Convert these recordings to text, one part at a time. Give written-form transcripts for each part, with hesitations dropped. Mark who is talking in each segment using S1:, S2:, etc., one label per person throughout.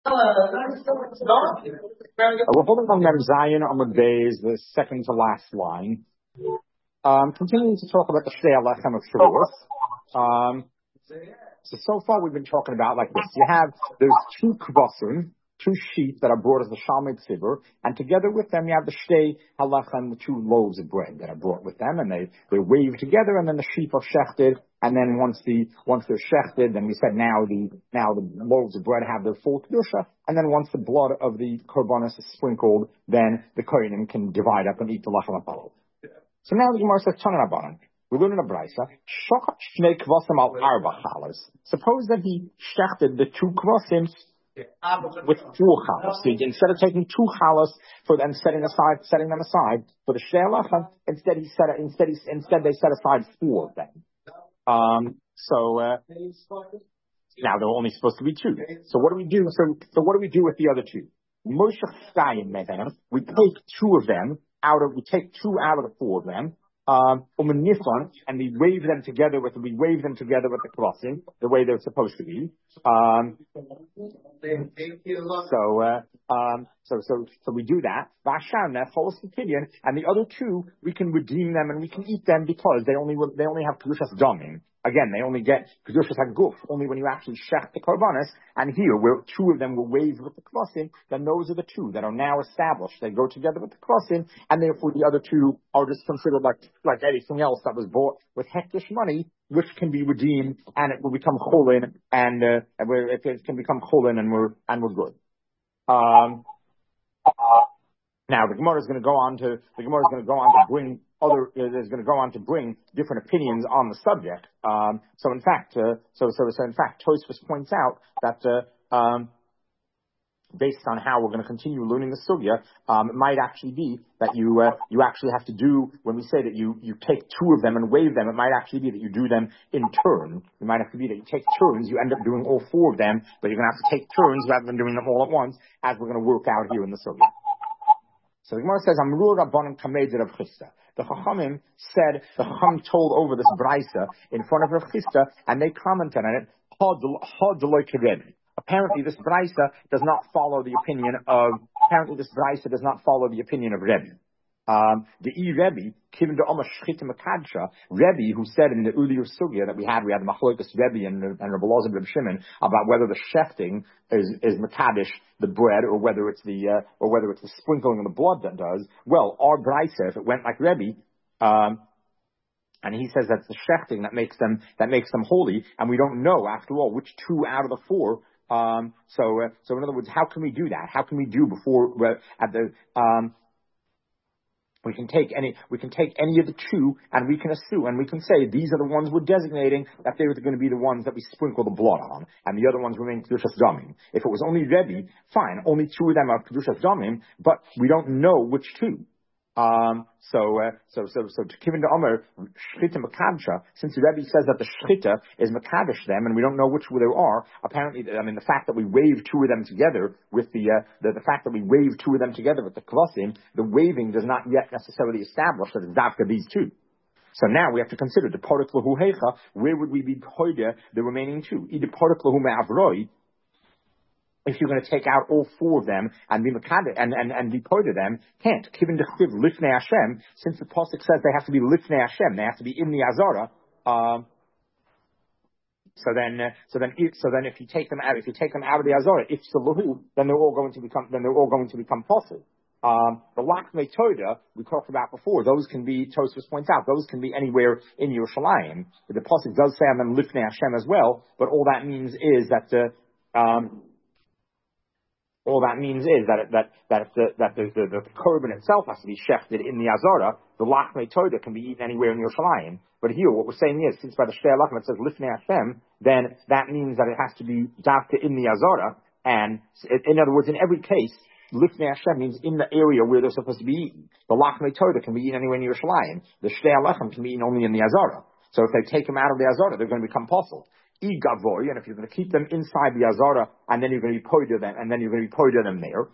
S1: We're holding on Mem Zion Amud Beis, the second to last line. Continuing to talk about the Shtei Lechem of Shavuos. So far we've been talking about like this. You have those two kvasim, two sheep that are brought as the Shalmei Tzibur, and together with them you have the Shtei Halechem, the two loaves of bread that are brought with them, and they wave together, and then the sheep are shechted, and then once they're shechted, then we said now the loaves of bread have their full kedusha, and then once the blood of the korbanos is sprinkled, then the kohanim can divide up and eat the lechem apollo. So now the Gemara says, Tanan Rabbanan. We learn in a brisa. Shochat shnei kvasim al arba chalas. Suppose that he shechted the two kvasim with 4 chalas. So instead of taking 2 chalas for them setting them aside for the Shtei Lechem, instead they set aside 4 of them. Now there were only supposed to be 2. So what do we do? So what do we do with the other 2? We take 2 of them out of the 4 of them. And we wave them together with the crossing the way they're supposed to be. So we do that. And the other 2 we can redeem them and we can eat them because they only have kedushas damim. Again, they only get kedushas haguf only when you actually shech the korbanos. And here, where 2 of them were waved with the crossing, then those are the 2 that are now established. They go together with the crossing, and therefore the other 2 are just considered like anything else that was bought with hektish money, which can be redeemed, and it will become cholin, and it can become cholin, and we're good. Now the Gemara is going to go on to bring bring different opinions on the subject. So in fact, Tosfos points out that based on how we're going to continue learning the sugya, it might actually be that you actually have to do, when we say that you take 2 of them and wave them, it might actually be that you do them in turn. It might have to be that you take turns, you end up doing all 4 of them, but you're going to have to take turns rather than doing them all at once, as we're going to work out here in the sugya. So the Gemara says, Amru Rabbanan Kamed Rav Chisda. The Chachamim told over this brisa in front of Rav Chisda, and they commented on it, Apparently this brisa does not follow the opinion of Rebbe. The Rebbe, Rebbe, who said in the earlier sugya that we had the Machlokas Rebbe and Rabbi Elazar ben Shimon about whether the shefting is makadosh the bread or whether it's the sprinkling of the blood that does. Well, our brisa, if it went like Rebbe, and he says that's the shefting that makes them holy, and we don't know after all which 2 out of the 4. So in other words, how can we do that? How can we do we can take any of the 2 and we can assume and we can say these are the ones we're designating that they're going to be the ones that we sprinkle the blood on, and the other ones remain kedushas damim. If it was only Rebbe, fine, only 2 of them are kedushas damim, but we don't know which 2. To Kivin to Omer, Shchita Makadcha, since the Rebbe says that the Shchita is Makadosh them, and we don't know which there are, apparently, the fact that we wave 2 of them together with the fact that we wave 2 of them together with the Kvasim, the waving does not yet necessarily establish that it's Davka these 2. So now we have to consider the Parak Lahu Heicha, where would we be Hoida the remaining 2? Either Parak Lahu Me'avroi, if you're going to take out all 4 of them and be mekadosh and be part of them, can't. Given the chtiv lifnei Hashem, since the pasuk says they have to be lifnei Hashem, they have to be in the azara. So then if you take them out of the azara, if salahu, then they're all going to become possible. The lakmei toda we talked about before, those can be, Tosfos points out, those can be anywhere in Yerushalayim. The pasuk does say on them lifnei Hashem as well, but all that means is that the korban itself has to be shechted in the azara. The lachmei toda can be eaten anywhere in Yerushalayim. But here, what we're saying is, since by the Shtei Lechem it says lifnei Hashem, then that means that it has to be dafka in the azara. And in other words, in every case, lifnei Hashem means in the area where they're supposed to be eaten. The lachmei toda can be eaten anywhere in Yerushalayim. The Shtei Lechem can be eaten only in the azara. So if they take them out of the azara, they're going to become possible. Igavoy, and if you're going to keep them inside the azara, and then you're going to be poida them, there,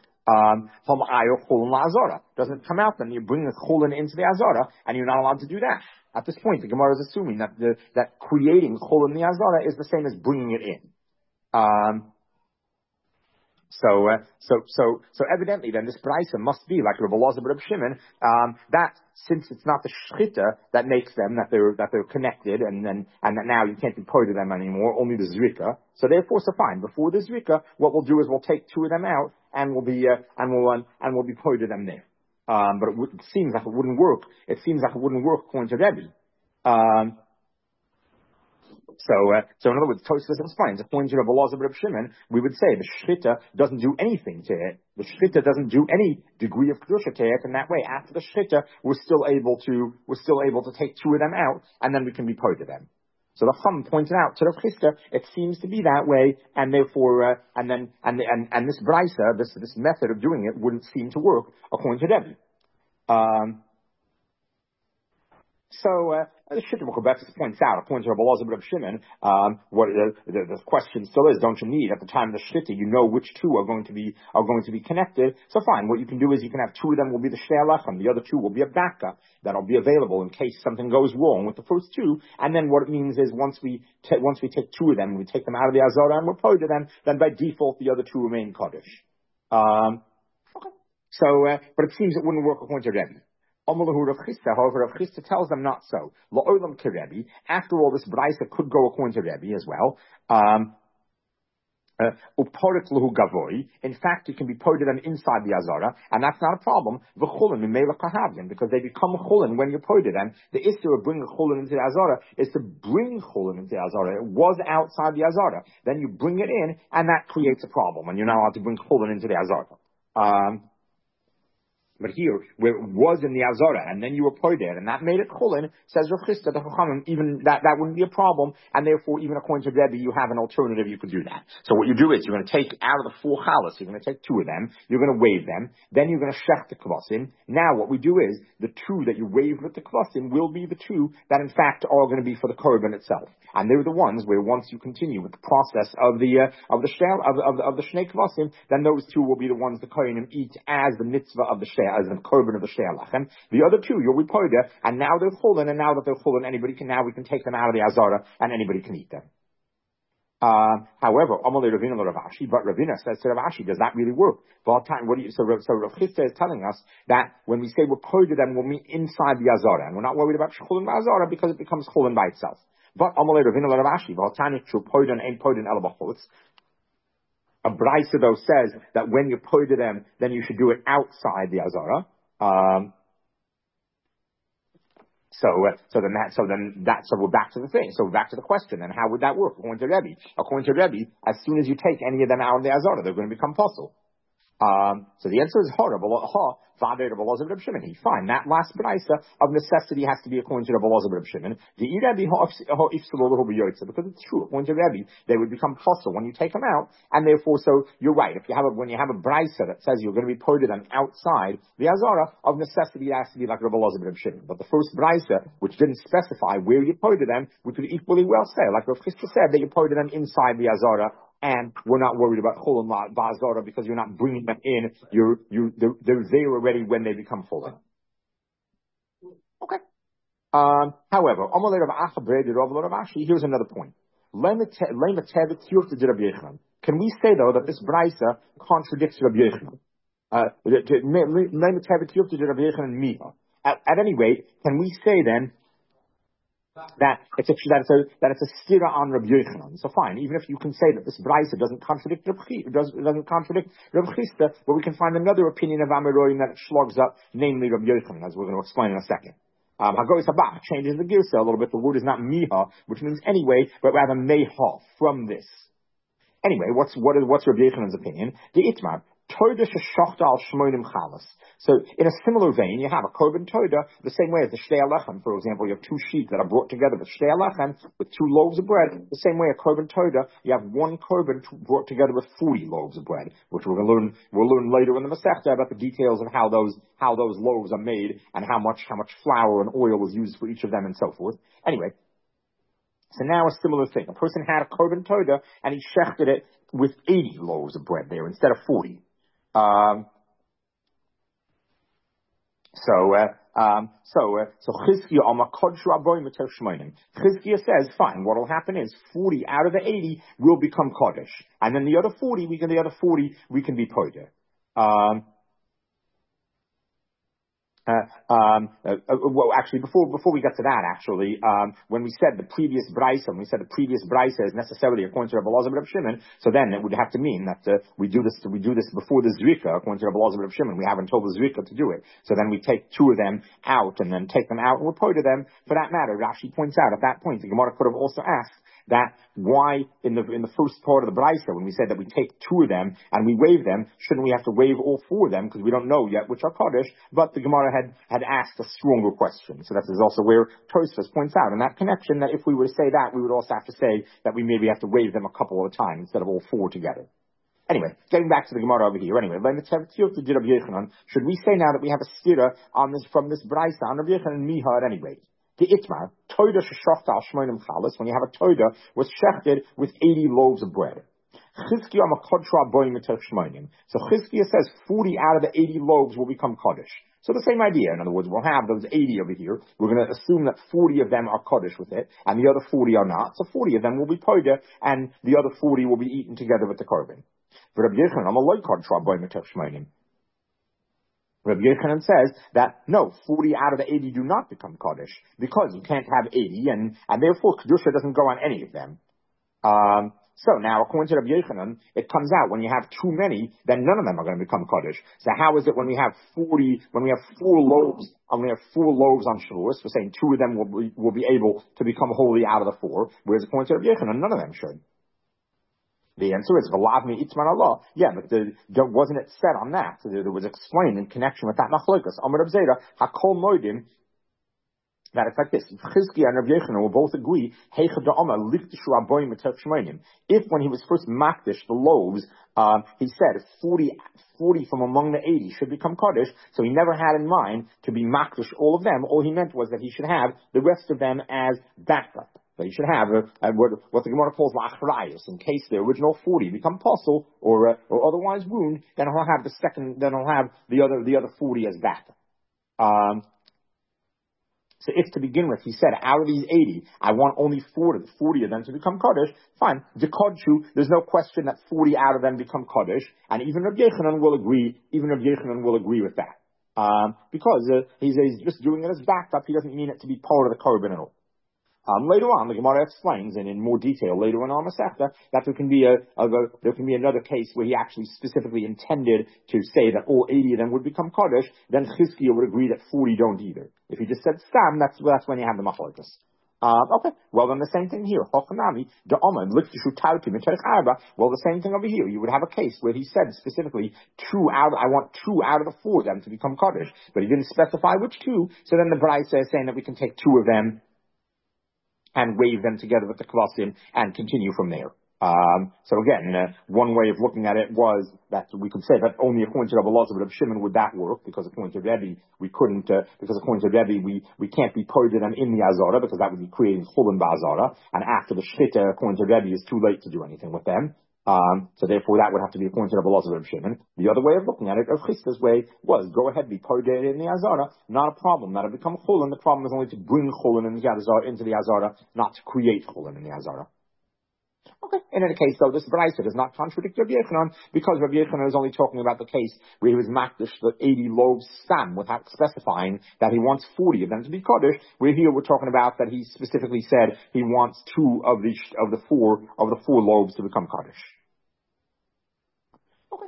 S1: doesn't come out, then you bring the cholin into the azara, and you're not allowed to do that. At this point, the Gemara is assuming that that creating cholin in the azara is the same as bringing it in. So evidently then this brisa must be like Rabbi Elazar Reb Shimon, that since it's not the shchita that makes them, that they're connected and that now you can't be part of them anymore, only the zrika. So therefore, so fine. Before the zrika, what we'll do is we'll take two of them out and we'll be part of them there. But it seems like it wouldn't work. It seems like it wouldn't work according to Rebbe. So in other words, Tosfos explains, according to Rabbi Elazar Reb Shimon, we would say the shchita doesn't do anything to it. The shchita doesn't do any degree of kedusha to it, and that way, after the shchita, we're still able to take two of them out, and then we can be part of them. So the Chum pointed out to Rav Chisda, it seems to be that way, and therefore, and this brisa, this method of doing it wouldn't seem to work according to Rebbe. So the Shittim Kobetzis points out, according to Rabbi Elazar Reb Shimon, what the question still is: don't you need at the time of the Shita, you know which two are going to be connected? So fine, what you can do is you can have two of them will be the Shtei Lechem, the other two will be a backup that'll be available in case something goes wrong with the first two. And then what it means is once we take two of them, we take them out of the Azara and we're part of them, then by default the other two remain Kaddish. Okay. So, but it seems it wouldn't work according to Rebbe. However, Rav Chisda tells them not so. La'olam keRebbe. After all, this brisa could go according to Rebbe as well. Uporik lahu gavoi. In fact, it can be ported them inside the azara, and that's not a problem. V'chulin mimela kahavim, because they become chulin when you ported them. The issue of bringing chulin into the azara is to bring chulin into the azara. It was outside the azara. Then you bring it in, and that creates a problem, and you're not allowed to bring chulin into the azara. But here, where it was in the Azara, and then you were put there, and that made it chulin, says Rav Chisda, the Chachamim, even that wouldn't be a problem, and therefore, even according to Rebbe, you have an alternative, you could do that. So what you do is, you're going to take out of the four chalas, you're going to take two of them, you're going to wave them, then you're going to shech the kvasim. Now what we do is, the two that you wave with the kvasim will be the two that in fact are going to be for the korban itself. And they're the ones where once you continue with the process of the shnei kvasim, then those two will be the ones the kohanim eat as the mitzvah of the shnei, as the korban of the Shtei Lechem. The other two, you'll be poida, and now they're chulin, and now that they're chulin, we can take them out of the Azara, and anybody can eat them. However, Amalei Ravina Rav Ashi, but Ravina says to Rav Ashi, does that really work? So Rav Chisda is telling us that when we say we're poida them, we'll meet inside the Azara, and we're not worried about chulin Azara because it becomes chulin by itself. But Amalei Ravina Rav Ashi, V'altani Tru Poidon Ein Poidon El B'chutz. A brisa though says that when you poida them, then you should do it outside the Azara. So we're back to the thing. So back to the question. And how would that work according to Rebbe? According to Rebbe, as soon as you take any of them out of the Azara, they're going to become puzzle. So the answer is horrible. Fine. That last brisa of necessity has to be according to Rabbi Elazar Reb Shimon. Because it's true. According to Rebbe, they would become puzzle when you take them out, and therefore, so you're right. When you have a brisa that says you're going to be ported them outside the Azara, of necessity it has to be like Rabbi Elazar Reb Shimon. But the first brisa, which didn't specify where you ported them, we could equally well say, like Rav Chisda said, that you ported them inside the Azara. And we're not worried about chulin ba'azara because you're not bringing them in. They're there already when they become chulin. Okay. However, here's another point. Can we say though that this brisa contradicts Rabbi Yochanan? At any rate, can we say then that it's a stira on Rabbi Yochanan? So fine, even if you can say that this brisa doesn't contradict Rabbi Chisda, but we can find another opinion of Amoraim that it slugs up, namely Rabbi Yochanan, as we're going to explain in a second. Hagoy Sabach changes the girsa a little bit. The word is not miha, which means anyway, but rather meha, from this. Anyway, what's Rabbi Yochanan's opinion? The Itmar. So in a similar vein, you have a korban toida, the same way as the Shtei Lechem, for example, you have two sheep that are brought together with Shtei Lechem, with 2 loaves of bread. The same way a korban toida, you have one korban brought together with 40 loaves of bread, which we'll learn later in the Masechta about the details of how those loaves are made and how much flour and oil is used for each of them and so forth. Anyway, so now a similar thing. A person had a korban toida and he shechted it with 80 loaves of bread there instead of 40. So Chizkiya Amar Kodshu Aboy Meter Shmoinim. Chizkiya says, fine, what will happen is 40 out of the 80 will become Kodesh. And then the other 40, we can be Poder. Well, actually, before we get to that, when we said the previous brisa, is necessarily according to Rabbi Elazar ben Rabbi Shimon, so then it would have to mean that we do this before the zrika, according to Rabbi Elazar ben Rabbi Shimon. We have until the zrika to do it. So then we take two of them out and then take them out and we'll put to them. For that matter, Rashi points out at that point the Gemara could have also asked that why in the first part of the brisa, when we said that we take two of them and we waive them, shouldn't we have to waive all four of them because we don't know yet which are Kaddish? But the Gemara had asked a stronger question. So that is also where Tosfos points out in that connection that if we were to say that, we would also have to say that we maybe have to waive them a couple of times instead of all four together. Anyway, getting back to the Gemara over here. Anyway, should we say now that we have a stira on this from this brisa on Rabbi Yochanan and Miha at any rate? The Itmar, Toida sheshachta al shmoinim chalas, when you have a Toida, was shechted with 80 loaves of bread. Chizkiya makodshra boy mitach shmoinim. So Chizkiya says 40 out of the 80 loaves will become Kaddish. So the same idea. In other words, we'll have those 80 over here. We're going to assume that 40 of them are Kaddish with it, and the other 40 are not. So 40 of them will be Toida, and the other 40 will be eaten together with the korban. But Rabbi Yochanan, I'm a loy kodshra boy mitach shmoinim. Rabbi Yochanan says that no, 40 out of the 80 do not become Kaddish because you can't have 80 and therefore Kedusha doesn't go on any of them. So now, according to Rabbi Yochanan, it comes out when you have too many, then none of them are going to become Kaddish. So how is it when we have 40, when we have four loaves on Shavuos, we're saying two of them will be able to become holy out of the four, whereas according to Rabbi Yochanan, none of them should. The answer is V'lavmi Itzman Allah. Yeah, but wasn't it said on that? So there was explained in connection with that Machlokas. Amar Reb Zera Hakol Moedim. That it's like this. Chizkiya and Rabbi Yochanan will both agree. If when he was first makdish the loaves, he said 40 from among the 80 should become Kaddish, so he never had in mind to be makdish all of them. All he meant was that he should have the rest of them as backup. That he should have what the Gemara calls la'achrayus. In case the original 40 become apostle or otherwise wound, then he'll have the other 40 as backup. So if to begin with he said out of these 80, I want only 40 of them to become Kaddish, fine. Dekodshu, there's no question that 40 out of them become Kaddish, and even Rabbi Yochanan will agree with that. Because he's just doing it as backup, he doesn't mean it to be part of the korban at all. Later on, the Gemara explains, and in more detail later on Masechta, that there can be another case where he actually specifically intended to say that all 80 of them would become Kaddish. Then Chizkiya would agree that 40 don't either. If he just said Stam, that's when you have the Machlokas. Okay, well then the same thing here. Well, the same thing over here. You would have a case where he said specifically I want 2 out of the 4 of them to become Kaddish, but he didn't specify which 2. So then the Braisa is saying that we can take 2 of them and wave them together with the kvasim and continue from there. So again, one way of looking at it was that we could say that only according to Rabbi Elazar ben Rabbi Shimon would that work, because according to Rebbe, we couldn't, because according to Rebbe, we can't be pointed them in the Azara, because that would be creating chulin ba'azara, and after the shchita, according to Rebbe, it's too late to do anything with them. So therefore that would have to be according to Rabbi Elazar ben Rabbi Shimon. The other way of looking at it, of Chista's way, was go ahead, be pointed in the Azara, not a problem. That'll become chulin. The problem is only to bring chulin into the Azara, not to create chulin in the Azara. Okay. In any case, though, this Braisa does not contradict Rabbi Yochanan, because Rabbi Yochanan is only talking about the case where he was makdish the 80 loaves sam, without specifying that he wants 40 of them to be Kaddish, where here we're talking about that he specifically said he wants 2 of the four loaves to become Kaddish. Okay.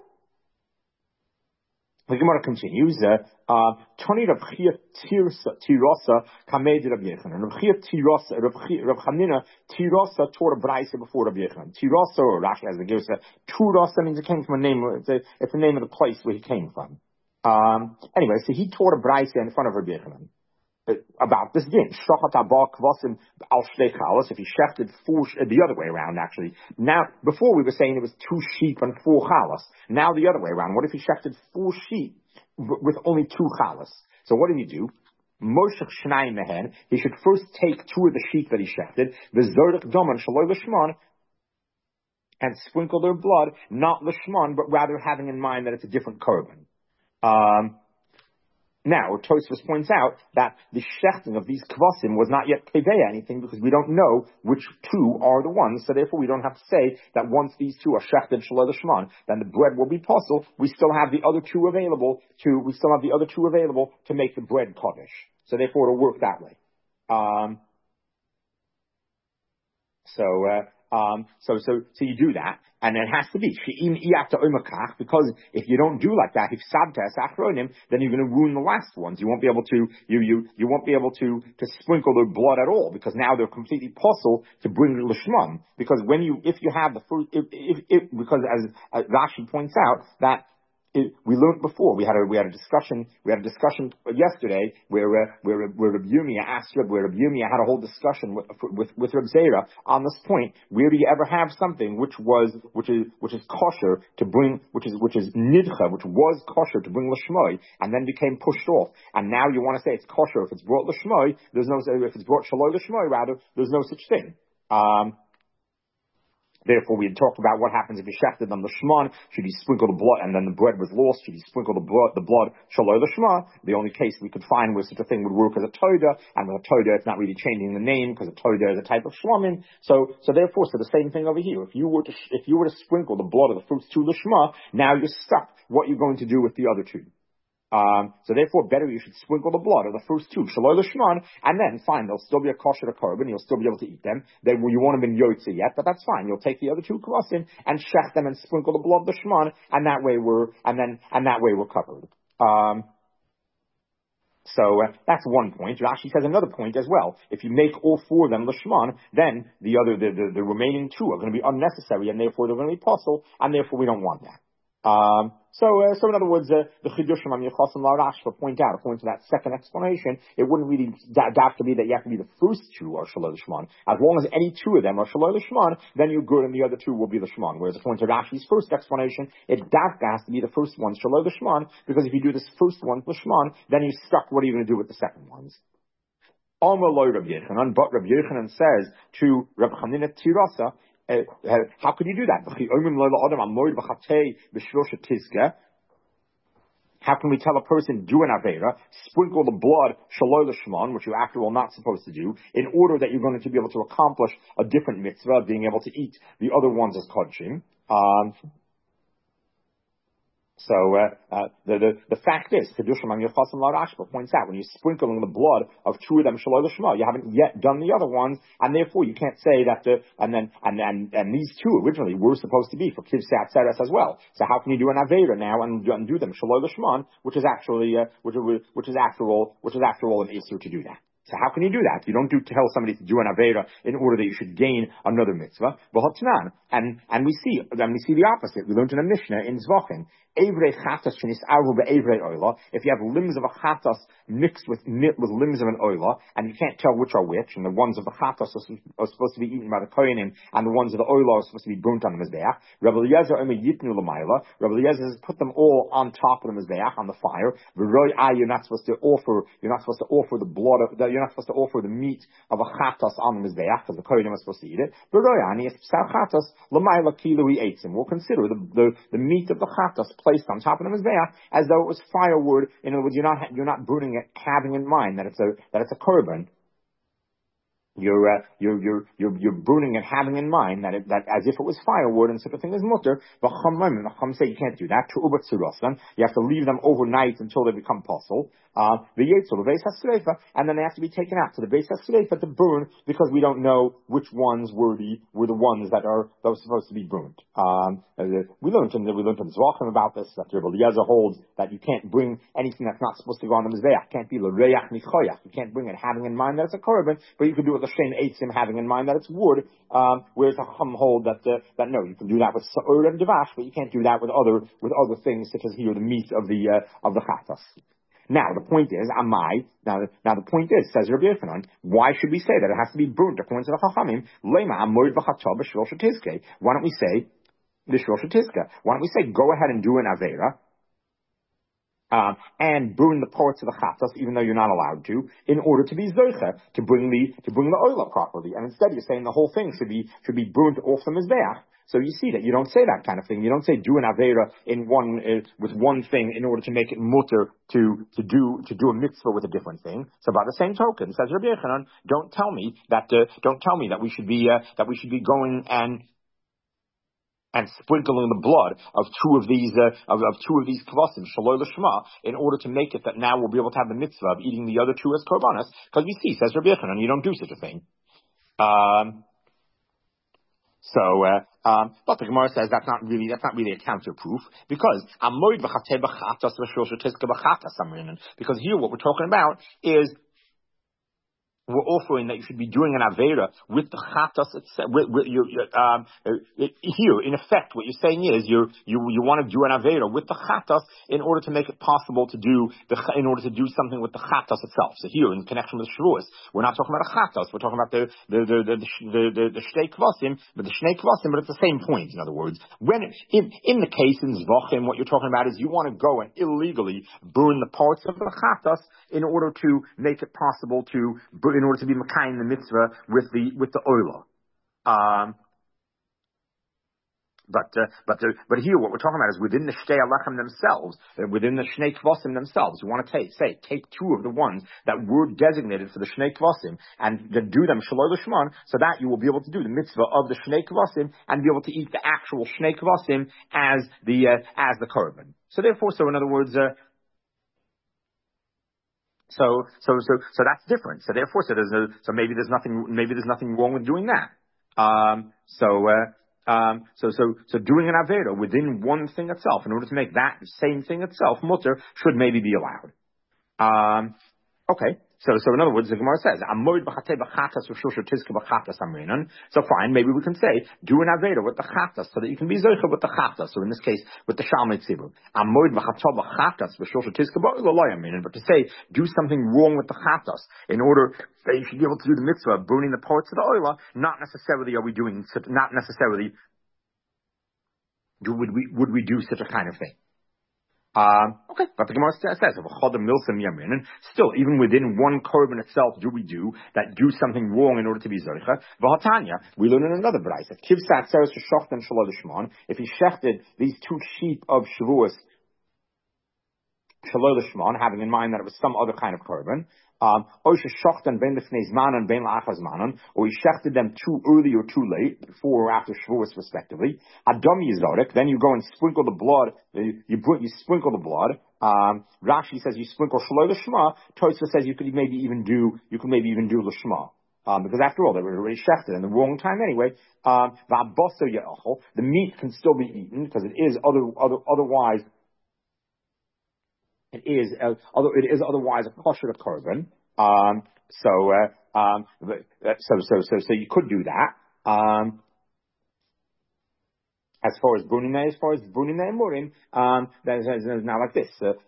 S1: The Gemara continues, Tony Rav Chia Tirasa Kamed Rav Yochanan. Rav Chia Tirasa, Rav Chanina Tirasa taught a brayse before Rav Yochanan. Tirasa, or Rashi has the Gersa, Turasa means it came from a name, it's the name of the place where he came from. Anyway, so he taught a brayse in front of Rav Yochanan about this din. Shochat abak kvasim al shtei chalas. If he shechted 4, the other way around actually. Now, before we were saying it was 2 sheep and 4 chalas. Now the other way around. What if he shechted 4 sheep with only 2 chalas? So what did he do? Moshech shnayim mehen. He should first take 2 of the sheep that he shechted, v'zorich doman shaloi l'shmon, and sprinkle their blood, not l'shmon, but rather having in mind that it's a different korban. Now, Tosfos points out that the shechting of these kvasim was not yet keveya anything because we don't know which two are the ones, so therefore we don't have to say that once these two are shechted shalol shman, then the bread will be possible. We still have the other two available to make the bread kaddish. So therefore it'll work that way. So you do that, and it has to be because if you don't do like that, then you're going to ruin the last ones. You won't be able to you won't be able to sprinkle their blood at all because now they're completely possible to bring the lishman. Because if you have the fruit, because as Rashi points out that. We learned before. We had a discussion yesterday where Rabbi Yirmiyah asked where Rabbi Yirmiyah had a whole discussion with Rabbi Zera on this point. Where do you ever have something which is kosher to bring, which is nidcha, which was kosher to bring l'shmoi, and then became pushed off, and now you want to say it's kosher if it's brought l'shmoi? If it's brought shaloi l'shmoi rather, there's no such thing. Therefore, we had talked about what happens if you shechted on the shman. Should you sprinkle the blood and then the bread was lost? Should you sprinkle the blood shaloi l'shma? The only case we could find where such a thing would work as a toda, and with a toda, it's not really changing the name because a toda is a type of shlamim. So therefore, the same thing over here. If you were to sprinkle the blood of the fruits to l'shma, now you're stuck. What you're going to do with the other two? So therefore, better you should sprinkle the blood of the first two, shaloi l'shman, and then fine, they'll still be a kosher korban, you'll still be able to eat them. You won't have been yotze yet, but that's fine. You'll take the other two kvasim and shech them and sprinkle the blood of the shman, and that way we're covered. So that's one point. Rashi says another point as well. If you make all four of them l'shman, then the remaining two are going to be unnecessary, and therefore they're going to be possible, and therefore we don't want that. So in other words, the Chidushim on Yechosim LaRashba point to that second explanation, it wouldn't really have to be that you have to be the first two are Shaloi L'Shman. As long as any two of them are Shaloi L'Shman, then you're good and the other two will be L'Shman. Whereas according to Rashi's first explanation, it has to be the first one Shaloi L'Shman, because if you do this first one L'Shman, then you're stuck. What are you going to do with the second ones? Amar lo Rabbi Yochanan, but Rabbi Yochanan says to Rabbi Chanina Tirasa, how could you do that? How can we tell a person do an avera, sprinkle the blood shaloi l'shman, which you're after all not supposed to do, in order that you're going to be able to accomplish a different mitzvah of being able to eat the other ones as kodshim? So the fact is, Kedushim Am Yechasim LaRashba points out, when you're sprinkling the blood of two of them shaloi l'shma, you haven't yet done the other ones, and therefore you can't say that and these two originally were supposed to be for Kivsei Atzeres as well. So how can you do an avera now and do them shaloi l'shman, which is actually which is after all an issur to do that? So how can you do that? You don't tell somebody to do an avera in order that you should gain another mitzvah. And we see the opposite. We learned in a Mishnah in Zvachim. If you have limbs of a chatas mixed with limbs of an oila, and you can't tell which are which, and the ones of the chatas are supposed to be eaten by the kohenim, and the ones of the oila are supposed to be burnt on the mizbeach. Rabbi Eliezer has put them all on top of the mizbeach on the fire. You're not supposed to offer the blood of you're not supposed to offer the meat of a chatas on the mizbeach because the kohenim are supposed to eat it. We'll consider the meat of the chatas placed on top of the mizbeach as though it was firewood. In other words, you're not burning it, having in mind that it's a korban. You're burning it, having in mind that as if it was firewood, and such a thing as mutter. But Chacham say you can't do that. You have to leave them overnight until they become possible. And then they have to be taken out to the Beis HaSreifa to burn, because we don't know which ones were the ones that were supposed to be burned. We learned in Zvachim about this, that Rabbi Eliezer holds that you can't bring anything that's not supposed to go on the mizbeach. Can't be l'reach nichoyach. You can't bring it having in mind that it's a korban, but you can do it l'shem eitzim, having in mind that it's wood. Whereas Chacham hold that no, you can do that with sa'ur and devash, but you can't do that with other things such as here the meat of the chatas. Now the point is, Now the point is, says Rabbi Yochanan, why should we say that it has to be burnt according to the Chachamim? Lema amoid v'chato b'shlosh tizke. Why don't we say the shlosh tizke? Why don't we say go ahead and do an avera? and burn the parts of the chatas, even though you're not allowed to, in order to be zoicha, to bring the oila properly. And instead, you're saying the whole thing should be burnt off the mizbeach. So you see that you don't say that kind of thing. You don't say do an avera in one with one thing in order to make it mutter to do a mitzvah with a different thing. So by the same token, says Rabbi Yochanan, don't tell me that we should be going and sprinkling the blood of two of these kvasim shaloi l'shma in order to make it that now we'll be able to have the mitzvah of eating the other two as korbanos, because we see, says Rabbi Yochanan, you don't do such a thing. But the Gemara says that's not really a counter proof, because because here what we're talking about is we're offering that you should be doing an avera with the chatas itself. Here, in effect, what you're saying is you want to do an avera with the chatas in order to make it possible to do something with the chatas itself. So here, in connection with the Shavuos, we're not talking about a chatas. We're talking about the shnei kvasim, but it's the same point. In other words, when in the case in Zvachim, what you're talking about is you want to go and illegally burn the parts of the chatas in order to make it possible in order to be Mekayim the mitzvah with the oila. But here what we're talking about is within the Shtei Alechem themselves, within the Shnei Kvasim themselves. You want to take two of the ones that were designated for the Shnei Kvasim and then do them Shaloi L'Shman, so that you will be able to do the mitzvah of the Shnei Kvasim and be able to eat the actual Shnei Kvasim as the korban. So in other words, So that's different. So therefore, maybe there's nothing wrong with doing that. So doing an avera within one thing itself, in order to make that same thing itself mutter, should maybe be allowed. Okay. So in other words, the Gemara says, so fine, maybe we can say, do an avera with the chatas, so that you can be zoicha with the chatas, so in this case, with the shalmei tzibur. But to say, do something wrong with the chatas, in order that you should be able to do the mitzvah of burning the parts of the oila, not necessarily would we do such a kind of thing. Okay, but the Gemara says, still, even within one korban itself, do something wrong in order to be zoicha? V'hatanya, we learn in another brayso. Kivsat seres shechtan shaloi l'shman. If he shechted these two sheep of Shavuos shaloi l'shman, having in mind that it was some other kind of korban, or he shechted them too early or too late, before or after Shavuos respectively. Adam yizarek, then you go and sprinkle the blood. You sprinkle the blood. Rashi says you sprinkle shaloi l'shma. Tosfos says you could maybe even do l'shma. Because after all, they were already shechted in the wrong time anyway. The meat can still be eaten because it is otherwise. It is otherwise a kosher korban. So you could do that. As far as burning the emurim, that is now like this. So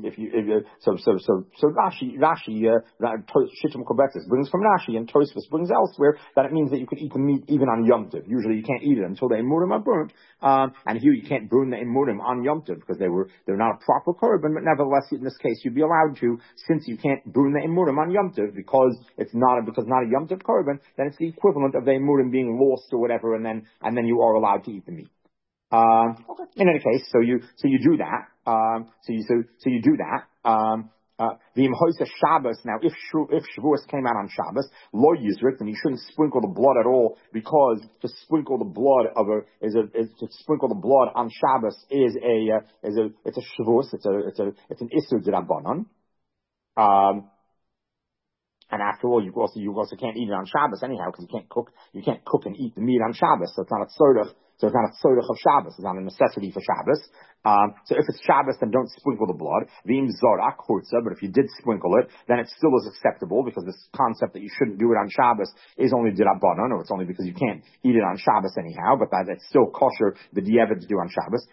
S1: Rashi Shittim Kobetzis brings from Rashi, and Tosfos brings elsewhere that it means that you could eat the meat even on Yom Tov. Usually you can't eat it until the emurim are burnt, and here you can't burn the emurim on Yom Tov because they're not a proper korban. But nevertheless, in this case, you'd be allowed to, since you can't burn the emurim on Yom Tov because not a Yom Tov korban. Then it's the equivalent of the emurim being lost or whatever, and then you are allowed to eat the meat. Okay. In any case, so you do that. So you do that. The imhoisa Shabbos. Now, if Shavuos came out on Shabbos, lo yizrik, then you shouldn't sprinkle the blood at all, because to sprinkle the blood on Shabbos it's a Shavuos. It's an isur d'Rabbanan. And after all, you also can't eat it on Shabbos anyhow, because you can't cook and eat the meat on Shabbos. So it's not a tzorech. So it's not a tzorech of Shabbos. It's not a necessity for Shabbos. So if it's Shabbos, then don't sprinkle the blood. V'im zorak churtza, but if you did sprinkle it, then it still is acceptable, because this concept that you shouldn't do it on Shabbos is only d'Rabbanan, or it's only because you can't eat it on Shabbos anyhow, but that it's still kosher, the di'evet to do on Shabbos.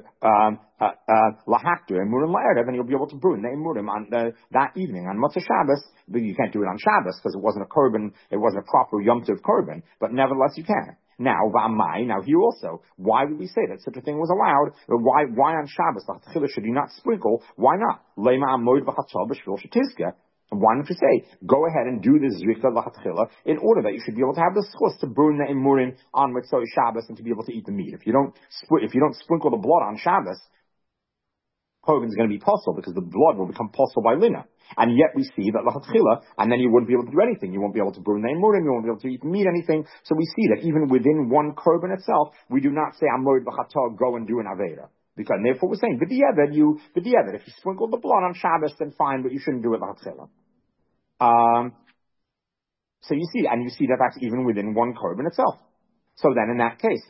S1: Lahaktu emurim la'erev, and you'll be able to burn the emurim on that evening on Motzei Shabbos, but you can't do it on Shabbos because it wasn't a korban, it wasn't a proper Yom Tov korban, but nevertheless you can. Now, v'amai, now here also, why would we say that such a thing was allowed? Why on Shabbos, l'chatchila, should you not sprinkle? Why not? Lema amoid v'chatzal b'shvil shetizka. And why don't you say, go ahead and do this zrika l'chatchila in order that you should be able to have the schus to burn the imurin on Mitzvah Shabbos and to be able to eat the meat. If you don't sprinkle the blood on Shabbos, Korban is going to be possible because the blood will become possible by lina. And yet we see that l'chatchila, and then you wouldn't be able to do anything. You won't be able to burn the imurim, you won't be able to eat meat, anything. So we see that even within one korban itself, we do not say amoid b'chatar, go and do an aveda. Because and therefore we're saying b'diavad, if you sprinkle the blood on Shabbos, then fine, but you shouldn't do it l'chatchila. So you see that that's even within one korban itself. So then in that case,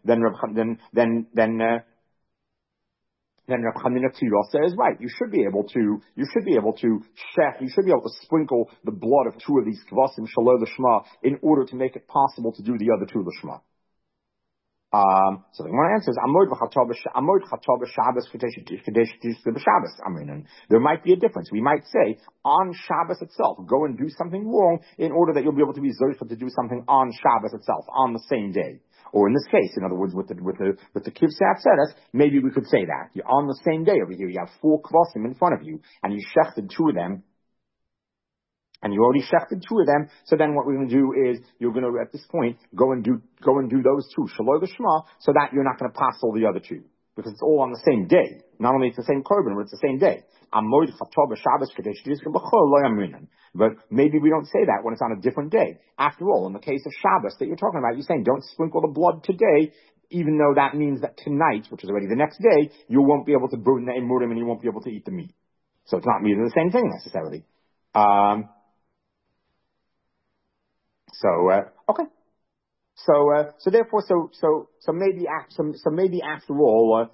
S1: then Reb Chanina Tirasa is right. You should be able to sprinkle the blood of two of these kvasim shalom l'shma in order to make it possible to do the other two l'shma. So the Gemara answers, there might be a difference. We might say, on Shabbos itself, go and do something wrong in order that you'll be able to be zoicha to do something on Shabbos itself, on the same day. Or in this case, in other words, with the Kivsei Atzeres, maybe we could say that. You're on the same day over here, you have 4 kvasim in front of you, and you shechted 2 of them, and you already shechted 2 of them, so then what we're going to do is, you're going to, at this point, go and do those 2, Shalom Shema, so that you're not going to pass all the other 2. Because it's all on the same day. Not only it's the same korban, but it's the same day. But maybe we don't say that when it's on a different day. After all, in the case of Shabbos that you're talking about, you're saying don't sprinkle the blood today, even though that means that tonight, which is already the next day, you won't be able to burn the imurim and you won't be able to eat the meat. So it's not really the same thing necessarily. Okay. So therefore, maybe after all,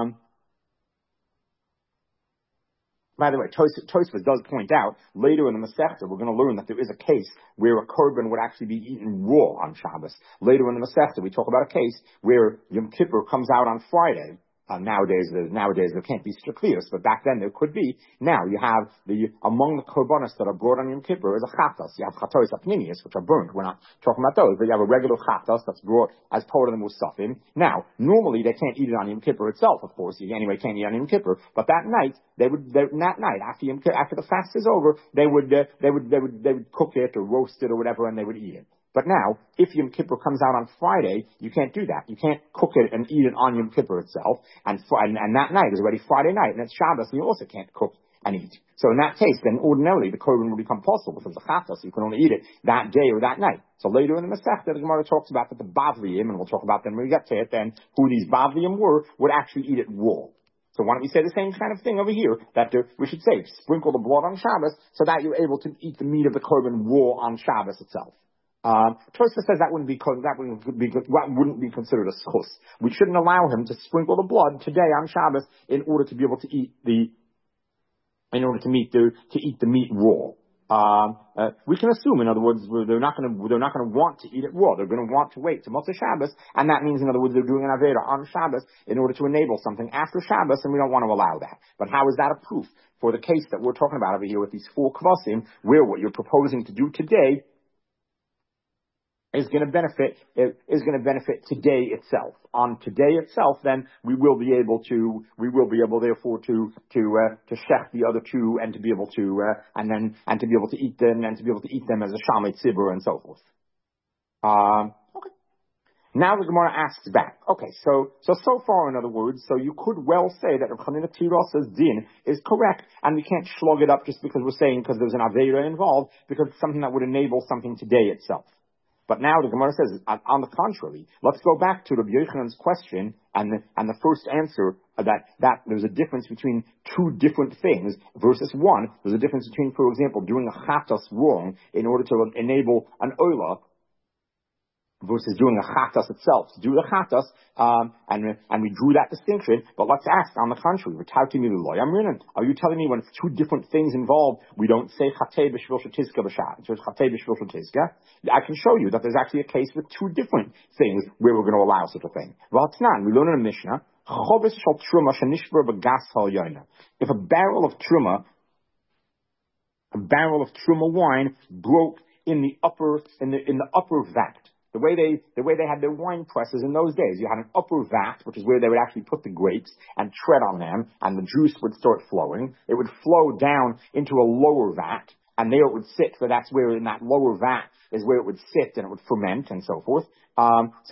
S1: by the way, Tosfos does point out later in the Masechta we're going to learn that there is a case where a korban would actually be eaten raw on Shabbos. Later in the Masechta we talk about a case where Yom Kippur comes out on Friday. Nowadays there can't be shaklios, but back then there could be. Now you have among the korbanos that are brought on Yom Kippur is a chatas. You have chatos apnimius, which are burnt. We're not talking about those, but you have a regular chatas that's brought as part of the musafim. Now, normally they can't eat it on Yom Kippur itself, of course. You anyway can't eat on Yom Kippur, but that night after the fast is over, they would cook it or roast it or whatever, and they would eat it. But now, if Yom Kippur comes out on Friday, you can't do that. You can't cook it and eat it on Yom Kippur itself. And that night is already Friday night, and it's Shabbos, and you also can't cook and eat. So in that case, then ordinarily the korban will become possible because the chatas, you can only eat it that day or that night. So later in the Masechta, the Gemara talks about that the Bavliim, and we'll talk about them when we get to it, then who these Bavliim were, would actually eat it raw. So why don't we say the same kind of thing over here, that we should say, sprinkle the blood on Shabbos so that you're able to eat the meat of the korban raw on Shabbos itself. Tosfos says that wouldn't be considered a schus. We shouldn't allow him to sprinkle the blood today on Shabbos in order to be able to eat the meat raw. We can assume, in other words, they're not going to want to eat it raw. They're going to want to wait till Motzei Shabbos, and that means, in other words, they're doing an avera on Shabbos in order to enable something after Shabbos, and we don't want to allow that. But how is that a proof for the case that we're talking about over here with these 4 kvasim, where what you're proposing to do today is going to benefit today itself. On today itself, then we will be able therefore to shech the other 2 and to be able to and to be able to eat them as a shamei tzibur and so forth. Okay. Now the Gemara asks back. Okay, so far, in other words, so you could well say that Reb Chanina Tirasa's din is correct, and we can't slug it up just because we're saying because there's an aveira involved, because it's something that would enable something today itself. But now the Gemara says, on the contrary, let's go back to Rabbi Yochanan's question and the first answer that there's a difference between 2 different things versus 1. There's a difference between, for example, doing a chatas wrong in order to enable an oila versus doing a chatas itself. To do the chatas, and we drew that distinction, but let's ask, on the contrary, are you telling me when it's 2 different things involved, we don't say chatei b'shvil shetizka b'shad, so it's chatei b'shvil shetizka? I can show you that there's actually a case with 2 different things where we're going to allow such a thing. We learn in the Mishnah, if a barrel of truma wine broke in the upper vat, The way they had their wine presses in those days, you had an upper vat, which is where they would actually put the grapes and tread on them, and the juice would start flowing. It would flow down into a lower vat, and there it would sit. So that's where in that lower vat is where it would sit, and it would ferment and so forth. So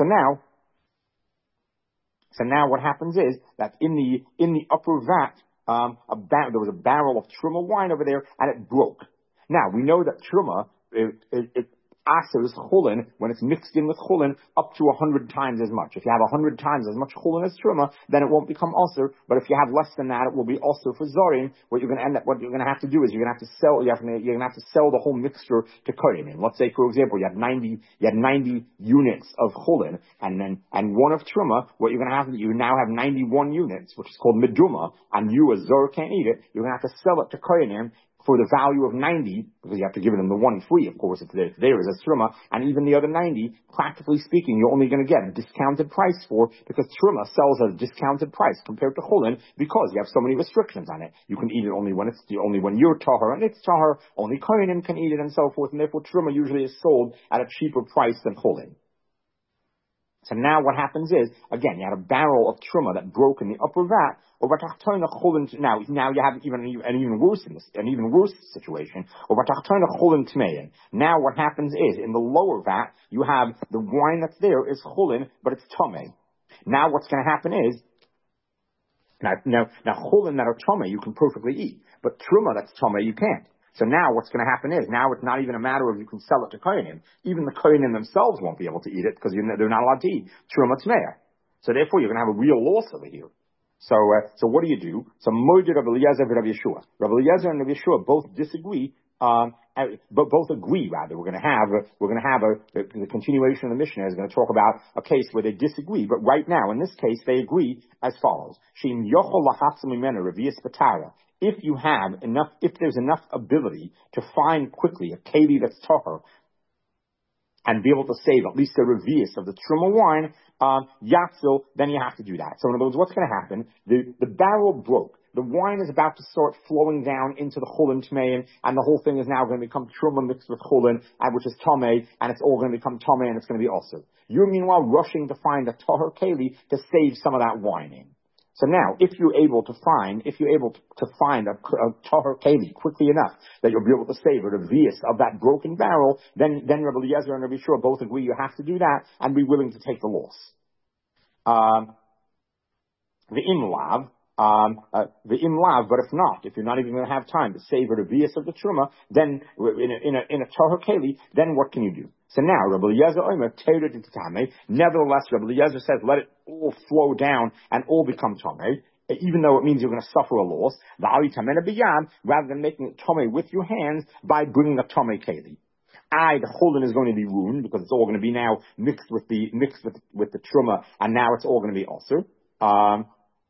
S1: now what happens is that in the upper vat, there was a barrel of truma wine over there, and it broke. Now we know that truma it asers chulin when it's mixed in with chulin up to 100 times as much. If you have 100 times as much chulin as truma, then it won't become aser. But if you have less than that, it will be aser for zorin. What you're going to have to do is you're going to have to sell the whole mixture to kohanim. Let's say, for example, you had 90 units of chulin and one of truma. What you're going to have, you now have 91 units, which is called meduma, and you as zor can't eat it. You're going to have to sell it to kohanim for the value of 90, because you have to give them the one free, of course, if there is a truma, and even the other 90, practically speaking, you're only going to get a discounted price for, because truma sells at a discounted price compared to chulin, because you have so many restrictions on it. You can eat it only when you're tahar, and it's tahar, only kohanim can eat it, and so forth, and therefore truma usually is sold at a cheaper price than chulin. So now what happens is, again, you had a barrel of truma that broke in the upper vat, or now you have an even worse situation, or now what happens is, in the lower vat, you have the wine that's there is chulin, but it's tomei. Now what's going to happen is, now chulin that are tomei you can perfectly eat, but truma that's tomei you can't. So now what's going to happen is, now it's not even a matter of you can sell it to kohanim. Even the kohanim themselves won't be able to eat it because they're not allowed to eat truma tmeya. So therefore you're going to have a real loss over here. So what do you do? So Moed Rabbi Eliezer and Rabbi Yeshua. Rabbi Eliezer and Rabbi Yeshua both disagree, but both agree rather. We're going to have the continuation of the Mishnah is going to talk about a case where they disagree, but right now in this case they agree as follows. Sheim yochol lachatzim mimena revius patara. If there's enough ability to find quickly a keli that's tahor and be able to save at least a revius of the truma wine, yatzil, then you have to do that. So in other words, what's going to happen? The barrel broke. The wine is about to start flowing down into the chulin tmeim, and the whole thing is now going to become truma mixed with chulin, which is tomei, and it's all going to become tomei, and it's going to be also. You're meanwhile rushing to find a tahor keli to save some of that wine in. So now, if you're able to find a tahor keli quickly enough that you'll be able to save a revius of that broken barrel, then Rabbi Eliezer and Rabbi Yeshua both agree you have to do that and be willing to take the loss. The imlav, but if not, if you're not even going to have time to save a revius of the truma, then in a tahor keli, then what can you do? So now, Rabbi Eliezer Omer, nevertheless, Rabbi Eliezer says, let it all flow down and all become tomei, even though it means you're going to suffer a loss, rather than making it tomei with your hands by bringing a tomei keli. The chulin is going to be ruined because it's all going to be now mixed with the truma, and now it's all going to be also.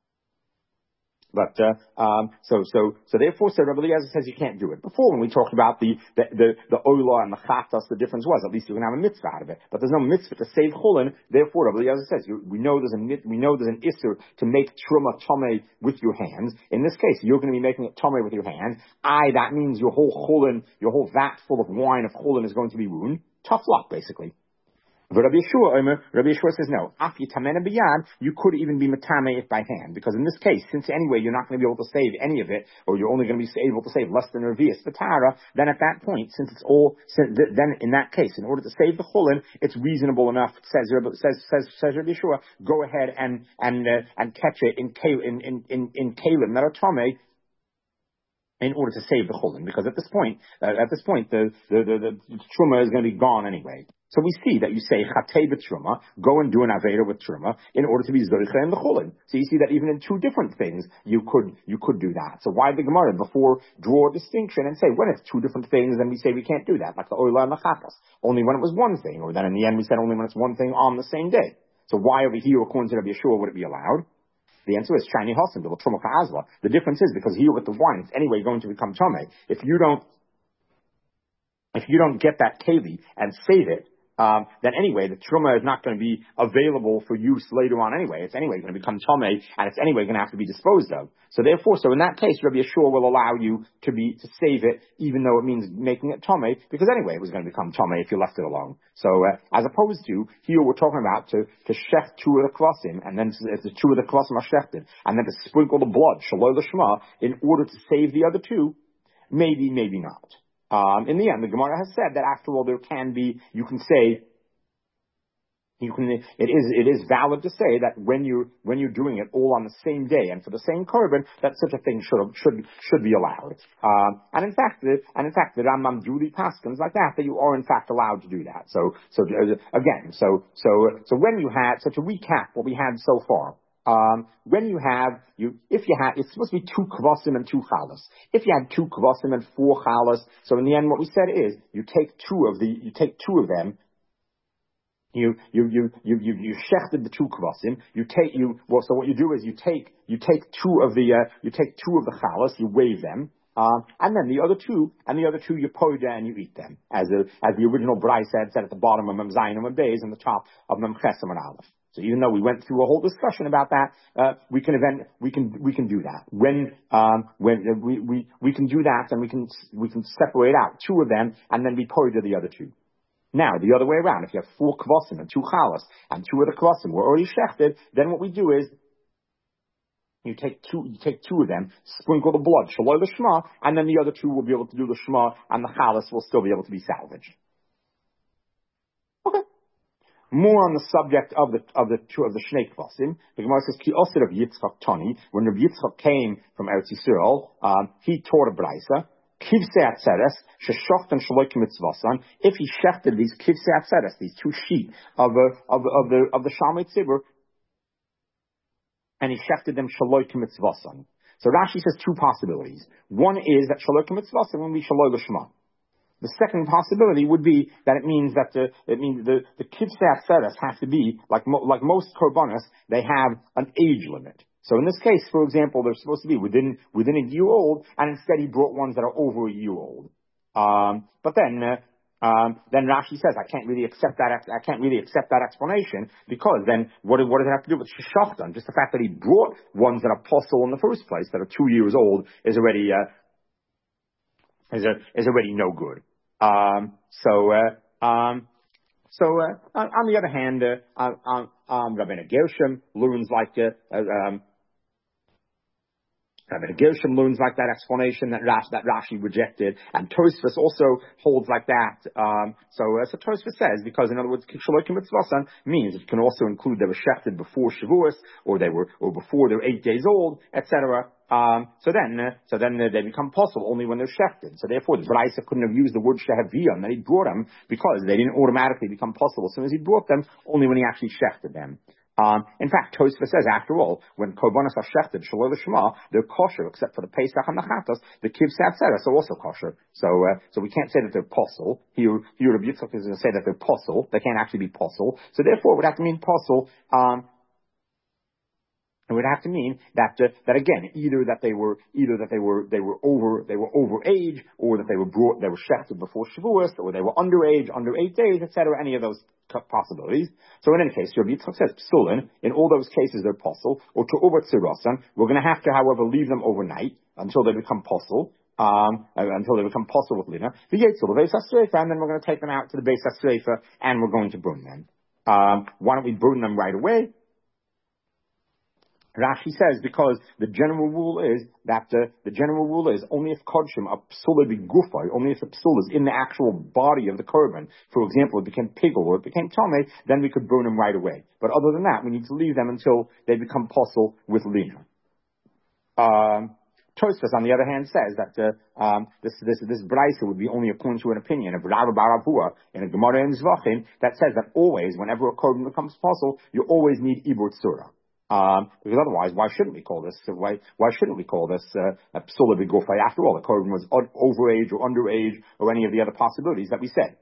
S1: So therefore, Rabbi Eliezer says you can't do it. Before, when we talked about the oila and the chatas, the difference was at least you're going to have a mitzvah out of it. But there's no mitzvah to save chulin. Therefore, Rabbi Eliezer says we know there's an isser to make truma tomei with your hands. In this case, you're going to be making it tomei with your hands. That means your whole chulin, your whole vat full of wine of chulin is going to be ruined. Tough luck, basically. But Rabbi Yeshua says no. You could even be matame it by hand, because in this case, since anyway you're not going to be able to save any of it, or you're only going to be able to save less than a revius v'tara, then at that point, then in that case, in order to save the chulin, it's reasonable enough. Says Rabbi Yeshua, go ahead and catch it in kalim that are tamei, in order to save the chulin, because at this point the truma is going to be gone anyway. So we see that you say chatei b'truma, go and do an aveda with truma in order to be zoicha in the chulin. So you see that even in two different things you could do that. So why the Gemara before draw a distinction and say when it's two different things, then we say we can't do that, like the oila and the chatas. Only when it was one thing, or then in the end we said only when it's one thing on the same day. So why over here, according to Rabbi Yeshua, would it be allowed? The answer is shiny hosim, the truma ka'azla. The difference is because here with the wine, it's anyway going to become tomei. If you don't get that keli and save it, then anyway, the truma is not going to be available for use later on anyway. It's anyway going to become tomei, and it's anyway going to have to be disposed of. So therefore, in that case, Rabbi Yeshua will allow you to save it, even though it means making it tomei, because anyway it was going to become tomei if you left it alone. So as opposed to here, we're talking about to shecht two of the kvasim, and then if the two of the kvasim are shechted, and then to sprinkle the blood shaloi l'shma in order to save the other two. Maybe, maybe not. In the end, the Gemara has said that after all, there can be, it is valid to say that when you're doing it all on the same day and for the same korban, that such a thing should be allowed. And in fact, the Rambam duly paskins like that you are in fact allowed to do that. So to recap what we had so far. It's supposed to be 2 kvasim and 2 chalas. If you had 2 kvasim and 4 chalas, so in the end, what we said is, you take two of them, you shechted the 2 kvasim, so what you do is you take 2 of the chalas, you wave them, and then the other two you poida and you eat them, as the original Bryce said at the bottom of Mem Zayin and Mem Beis and the top of Mem Chesam and Aleph. So even though we went through a whole discussion about that, we can do that. When we can do that, and we can separate out 2 of them and then be poida the other 2. Now, the other way around, if you have 4 kvasim and 2 chalas, and 2 of the kvasim were already shechted, then what we do is, you take two of them, sprinkle the blood, shaloi l'shma, and then the other 2 will be able to do the shma, and the chalas will still be able to be salvaged. Okay. More on the subject of the Shnei Kvasim. The Gemara says, Ki Osir of Yitzchak Tani, when Rabbi Yitzchak came from Eretz Yisrael, he taught a Braisa, Kivsei Atzeres, Sheshocht and Shaloi K'mitzvasan, if he shechted these Kivsei Atzeres, these 2 sheep of the Shalmei Tzibur, and he shechted them Shaloi K'mitzvasan. So Rashi says 2 possibilities. One is that Shaloi K'mitzvasan will be Shaloi L'Shma. The second possibility would be that it means the Kivsei Atzeres have to be, like most korbanos, they have an age limit. So in this case, for example, they're supposed to be within a year old, and instead he brought ones that are over a year old. But then Rashi says, I can't really accept that explanation, because then what does it have to do with Sheshachtan? Just the fact that he brought ones that are possible in the first place, that are 2 years old, is already no good. On the other hand, Rabbeinu Gershom learns like that explanation that Rashi rejected, and Tosfos also holds like that. So Tosfos says, because in other words, Shaloi K'mitzvasan means it can also include they were shechted before Shavuos, or before they're 8 days old, etc. So then they become possible only when they're shechted. So therefore, the Braisa couldn't have used the word shehaviyah that he brought them, because they didn't automatically become possible as soon as he brought them, only when he actually shechted them. In fact, Tosfos says, after all, when korbanos are shechted, shaloi l'shma, they're kosher, except for the Pesach and the Chatos, the Kivsei Atzeres are also kosher. So we can't say that they're posel. Here Rabbi Yitzchak is going to say that they're posel. They can't actually be posel. So therefore, it would have to mean posel. It would have to mean that again, either that they were over age, or that they were shechted before Shavuos, or they were underage, under 8 days, etc. Any of those possibilities. So in any case, Rabbi Yitzchak says psulin. In all those cases, they're posel. Or to over tzirasan, we're going to have to, however, leave them overnight until they become posel. Until they become posel with lina. The Yetzel, the Beis HaSreifa, and then we're going to take them out to the Beis HaSreifa, and we're going to burn them. Why don't we burn them right away? Rashi says, because the general rule is only if kodshim a psula b'gufay, only if the psula is in the actual body of the korban. For example, it became pigel or it became tamei, then we could burn them right away. But other than that, we need to leave them until they become posel with lina. Tosfos, on the other hand, says that this Braisa would be only according to an opinion of Rav bar Avua in a Gemara in Zvachim that says that always, whenever a korban becomes posel, you always need ibur tzura. Because otherwise, why shouldn't we call this? Why shouldn't we call this a psula b'gufay? After all, the korban was overage or underage or any of the other possibilities that we said.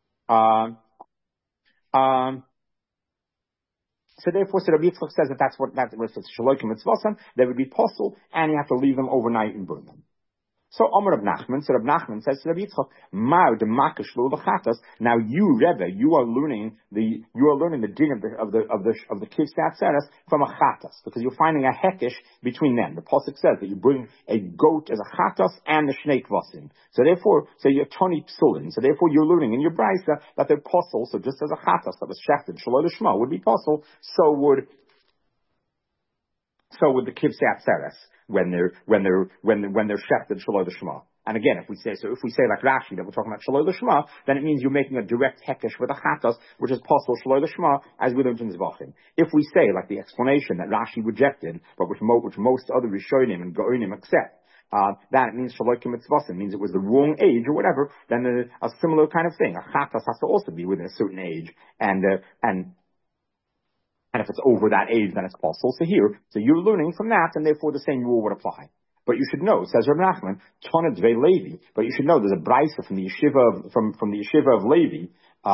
S1: So therefore, Rabbi Yitzchak says that that's what if it's shalokim mitzvasan, they would be posel, and you have to leave them overnight and burn them. So Amar Reb Nachman, so Reb Nachman says to Rabbi Yitzchak, Ma'u de Makish lo l'chatas. Now you, Rebbe, you are learning the din of the Kivsat Seres from a chatas, because you're finding a hekesh between them. The pasuk says that you bring a goat as a chatas and the shnei kvasim. So therefore, you're toni psulin. So therefore, you're learning in your brisa that they're possible. So just as a chatas that was shechted shaloi l'shma would be possible, so would the Kivsat Seres when they're shechted shaloi l'shma. And again, if we say like Rashi that we're talking about shaloi l'shma, then it means you're making a direct hekesh with a chatas, which is possible shaloi l'shma, as we learned in Zvachim. If we say like the explanation that Rashi rejected, but which most other Rishonim and Goinim accept, that it means shaloi k'mitzvasim, means it was the wrong age or whatever, then a similar kind of thing. A chatas has to also be within a certain age, and if it's over that age, then it's possible. So you're learning from that, and therefore the same rule would apply. But you should know, says Reb Nachman, Tana Dvei Levi. But you should know there's a brisa from the yeshiva from the yeshiva of Levi.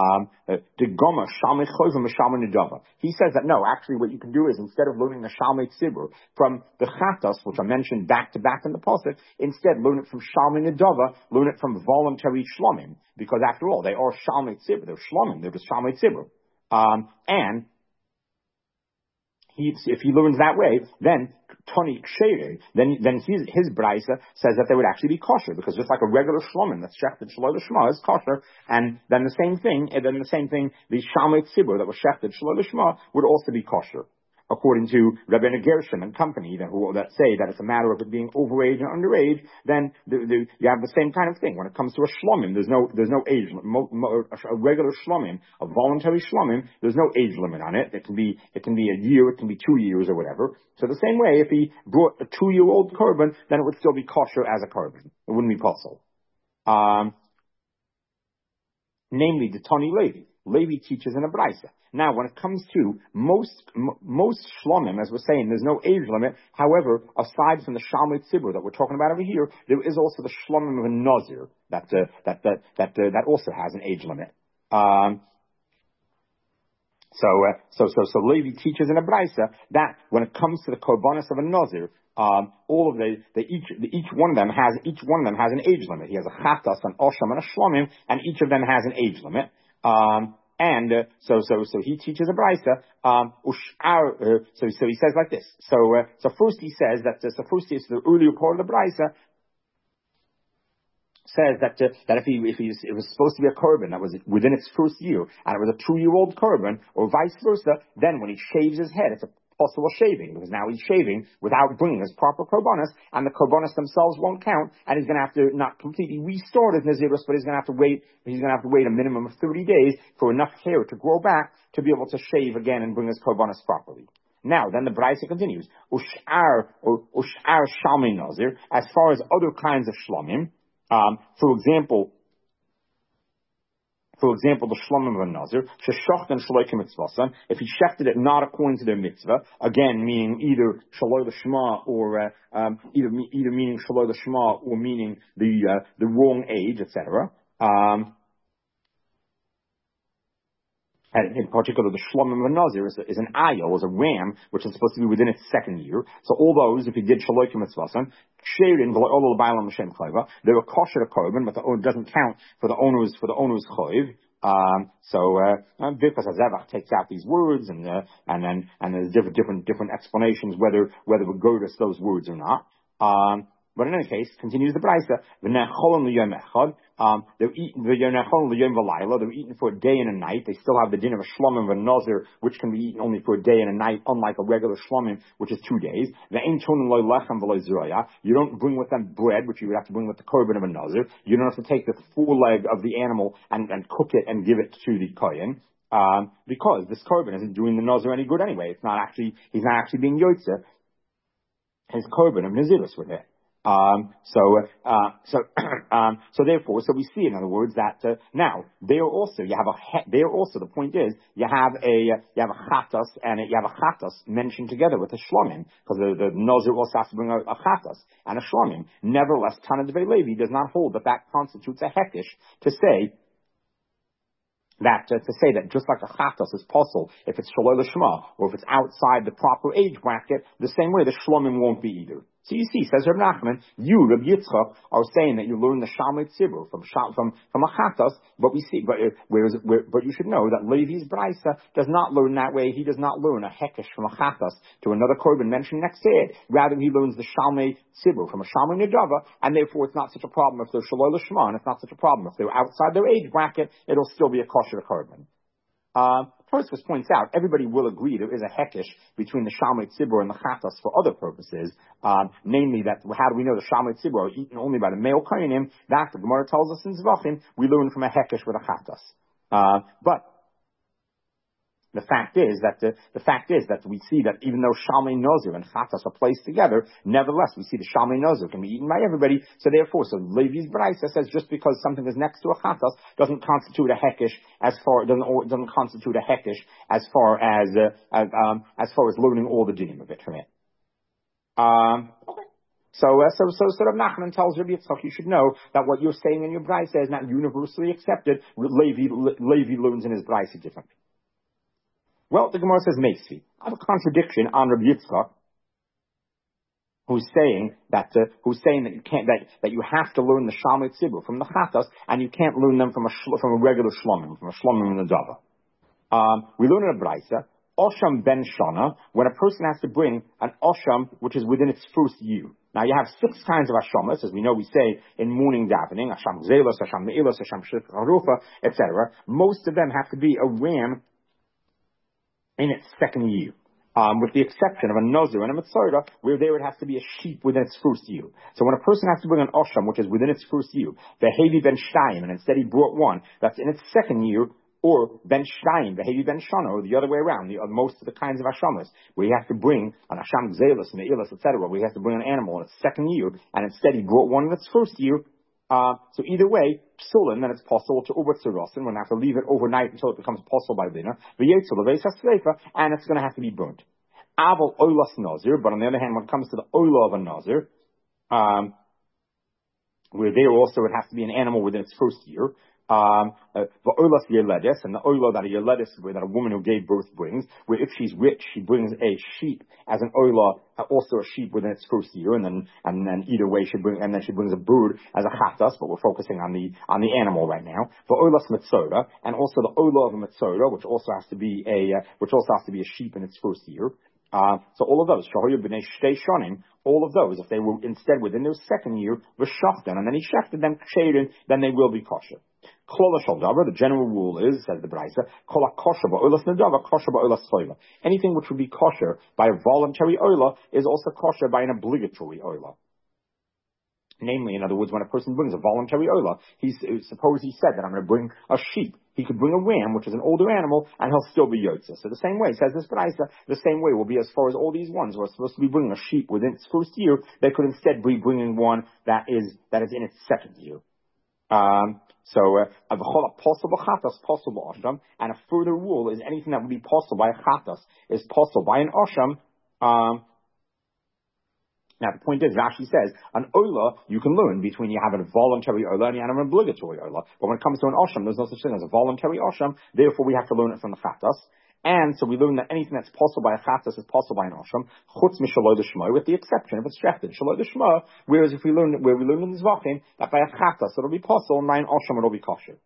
S1: He says that no, actually what you can do is instead of learning the Shalmei Tzibur from the Chatas, which I mentioned back to back in the pasuk, instead learn it from Shalmei Nedava, learn it from voluntary Shlomim, because after all they are Shalmei Tzibur, they're Shlomim, they're just Shalmei Tzibur, and if he learns that way, then Toni Kshere, then his brisa says that they would actually be kosher, because just like a regular shlomim that's shechted shaloi l'shma is kosher, and then the same thing, the Shalmei Tzibur that was shechted shaloi l'shma would also be kosher, according to Rabbeinu Gershom and company that say that it's a matter of it being overage and underage. Then you have the same kind of thing when it comes to a shlomim. There's no age limit. A regular shlomim, a voluntary shlomim, there's no age limit on it. It can be a year, it can be 2 years or whatever. So the same way, if he brought a 2-year-old korban, then it would still be kosher as a korban. It wouldn't be possible. Namely, the Toni Levi. Levi teaches in a brisa. Now, when it comes to most shlomim, as we're saying, there's no age limit. However, aside from the Shalmei Tzibur that we're talking about over here, there is also the shlomim of a nazir that also has an age limit. So Levi teaches in a brisa that when it comes to the korbanos of a nazir, each one of them has an age limit. He has a chatas, an osham, and a shlomim, and each of them has an age limit. So he teaches a brisa. So he says like this. So first he says that. The earlier part of the brisa says that if it was supposed to be a korban that was within its first year, and it was a 2-year-old korban, or vice versa, then when he shaves his head, it's a possible shaving, because now he's shaving without bringing his proper korbanos, and the korbanos themselves won't count, and he's going to have to not completely restart his nazirus, but he's going to have to wait a minimum of 30 days for enough hair to grow back to be able to shave again and bring his korbanos properly. Now, then the brisa continues. Ush'ar shalmei nazir, as far as other kinds of shlomim, for example, the shlomim of a nazir, sheshachtan shaloi k'mitzvasan, if he shechted it not according to their mitzvah, again meaning either shaloi l'shma or either meaning shaloi l'shma or meaning the wrong age, etc. And in particular, the shlomim of a nazir is an ayil, is a ram, which is supposed to be within its second year. So all those, if he did shaloi k'mitzvasan, ksherin v'lo l'baylam l'shem chayva, they were kosher to korban, but it doesn't count for the owner's chayv. Birkas HaZevach takes out these words, and there's different explanations whether we go to those words or not. But in any case, continues the brisa. They're eaten for a day and a night. They still have the din of a shlomim of a nazir, which can be eaten only for a day and a night, unlike a regular shlomim, which is 2 days. You don't bring with them bread, which you would have to bring with the korban of a nazir. You don't have to take the foreleg of the animal and cook it and give it to the kohen. Because this korban isn't doing the nazir any good anyway. He's not actually being yotze his korban of nazirus with it. Therefore, we see, in other words, that now the point is you have a chatas and you have a chatas mentioned together with a shlomim, because the nazir also has to bring a chatas and a shlomim. Nevertheless, Tana Dvei Levi does not hold that constitutes a hekesh to say that just like a chatas is possible if it's shaloi l'shma or if it's outside the proper age bracket, the same way the shlomim won't be either. So you see, says Reb Nachman, you, Reb Yitzchak, are saying that you learn the Shalmei Tzibur from a Chatas, but we see, but you should know that Levi's Braisa does not learn that way. He does not learn a Hekesh from a Chatas to another Korban mentioned next to it. Rather, he learns the Shalmei Tzibur from a Shalmei Nedava, and therefore it's not such a problem if they're Shaloi L'Shma, and it's not such a problem if they're outside their age bracket. It'll still be a kosher Korban. Tosfos points out, everybody will agree there is a hekesh between the Shalmei Tzibur and the Chatas for other purposes, namely that, how do we know the Shalmei Tzibur are eaten only by the male Kohanim? That, the Gemara tells us in Zvachim, we learn from a hekesh with a Chatas. But the fact is that we see that even though Shalmei Nazir and Chatas are placed together, nevertheless we see the Shalmei Nazir can be eaten by everybody. So therefore, Levi's Braisa says just because something is next to a Chatas doesn't constitute a hekesh doesn't constitute a hekesh as far as learning all the dinim of it from it. Okay. So Rav Nachman tells Rabbi Yitzchak, you should know that what you're saying in your Braisa is not universally accepted. Levi learns in his Braisa differently. Well, the Gemara says Meisi. I have a contradiction on Rabbi Yitzchak, who's saying that you can't, that you have to learn the Shalmei Tzibur from the Chatas, and you can't learn them from a regular Shlomim, from a Shlomim in the Dava. We learn in a Braisa, Osham ben Shana, when a person has to bring an Osham which is within its first year. Now you have 6 kinds of Hashamas, as we know we say in morning davening, Hasham Zelos, Hasham Me'ilos, Hasham Shech Harufa, etc. Most of them have to be a ram in its second year, with the exception of a Nazir and a Mitzvah, where there would have to be a sheep within its first year. So when a person has to bring an Osham, which is within its first year, Behevi ben Shtayim, and instead he brought one that's in its second year, or ben Shtayim, Behevi ben Shana, or the other way around, most of the kinds of Hashamas, where you have to bring an Hasham Zelos, Me'ilas, etc., where you have to bring an animal in its second year, and instead he brought one in its first year. So either way, psulin, then it's possible to ubertzerosin, when I have to leave it overnight until it becomes possible by dinner, and it's going to have to be burnt. Aval oilas nazir, but on the other hand, when it comes to the oila of a nazir, where there also it has to be an animal within its first year, the oilas yeledes, and the oila that a yeledes, that a woman who gave birth brings, where if she's rich, she brings a sheep as an oila, also a sheep within its first year, and then either way she brings a bird as a chatas, but we're focusing on the animal right now. The oilas mitzoda, and also the oila of a mitzoda, which also has to be a sheep in its first year. So all of those, Shahoyu b'nei shtei shonim, all of those, if they were instead within their second year, v'shachtan, and then he shechted them ksherin, then they will be kosher. Klola shal davar, the general rule is, says the Braisa, kola kosher ba'olas nedava, kosher ba'olas soila. Anything which would be kosher by a voluntary oila is also kosher by an obligatory oila. Namely, in other words, when a person brings a voluntary oila, suppose he said that I'm going to bring a sheep. He could bring a ram, which is an older animal, and he'll still be yotze. So the same way, says this Braisa, the same way will be as far as all these ones who are supposed to be bringing a sheep within its first year, they could instead be bringing one that is in its second year. And a further rule is anything that would be possible by a chatas is possible by an osham. Now the point is, Rashi says, an oila you can learn between you have a voluntary oila and you have an obligatory oila. But when it comes to an osham, there's no such thing as a voluntary osham, therefore we have to learn it from the chatas. And so we learn that anything that's possible by a chatas is possible by an osham, chutz mishaloi d'shmo, with the exception of it's shechted, shaloi d'shmo, whereas if we learn in the zvachim, that by a chatas it'll be possible, and by an osham it'll be kosher.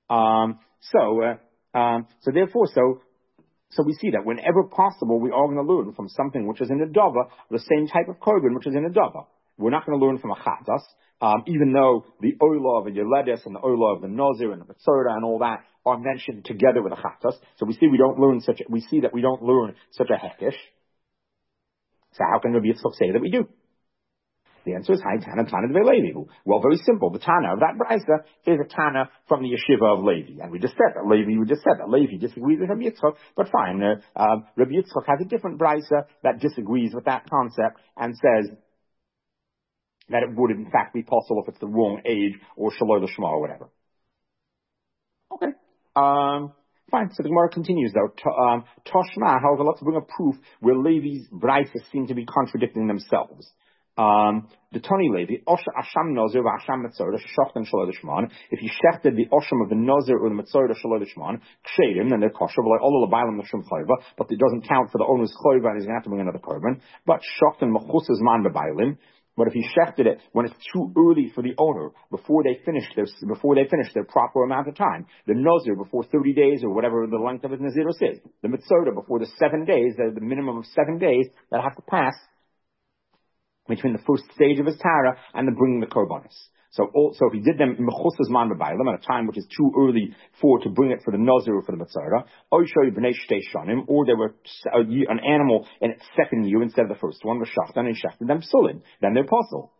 S1: So we see that whenever possible, we are going to learn from something which is in a dava, the same type of korban which is in a dava. We're not going to learn from a chatas, even though the oila of a yeledes and the oila of the nazir and the mitzvah and all that are mentioned together with a chatas. So we see that we don't learn such a hekesh. So how can Rabbi Yitzchak say that we do? The answer is, Tana Levi. Well, very simple. The Tana of that Braisa is a Tana from the Yeshiva of Levi. And we just said that Levi disagrees with Rabbi Yitzchak, but fine. Rabbi Yitzchak has a different Braisa that disagrees with that concept and says that it would in fact be possible if it's the wrong age or Shaloi L'Shma or whatever. Okay. Fine. So the Gemara continues though. Toshma, however, let's bring a proof where Levi's Braisa seem to be contradicting themselves. The Tony Levi, Osha Asham Nazir, Asham Mitzvah, Shochten Shalodishman. If you shechted the Osham of the Nazir or the Mitzvah Shalodishman, Kshedim, then they're kosher, but like all of the Bailam Nashim Chayva, but it doesn't count for the owner's Chayva and he's going to have to bring another korban. But Shochten Machus's Man Bebailim. But if he shechted it when it's too early for the owner, before they finish their proper amount of time, the Nazir before 30 days or whatever the length of his Nazirus is, the Mitzvah before the 7 days, the minimum of 7 days that have to pass between the first stage of his Tara and the bringing the korbanos. So if he did them mechusas man b'baylam at a time which is too early to bring it for the nazir or for the mitzvah, or they were an animal in its second year instead of the first one, v'shachtan and he shachted them psulin, then they're apostle.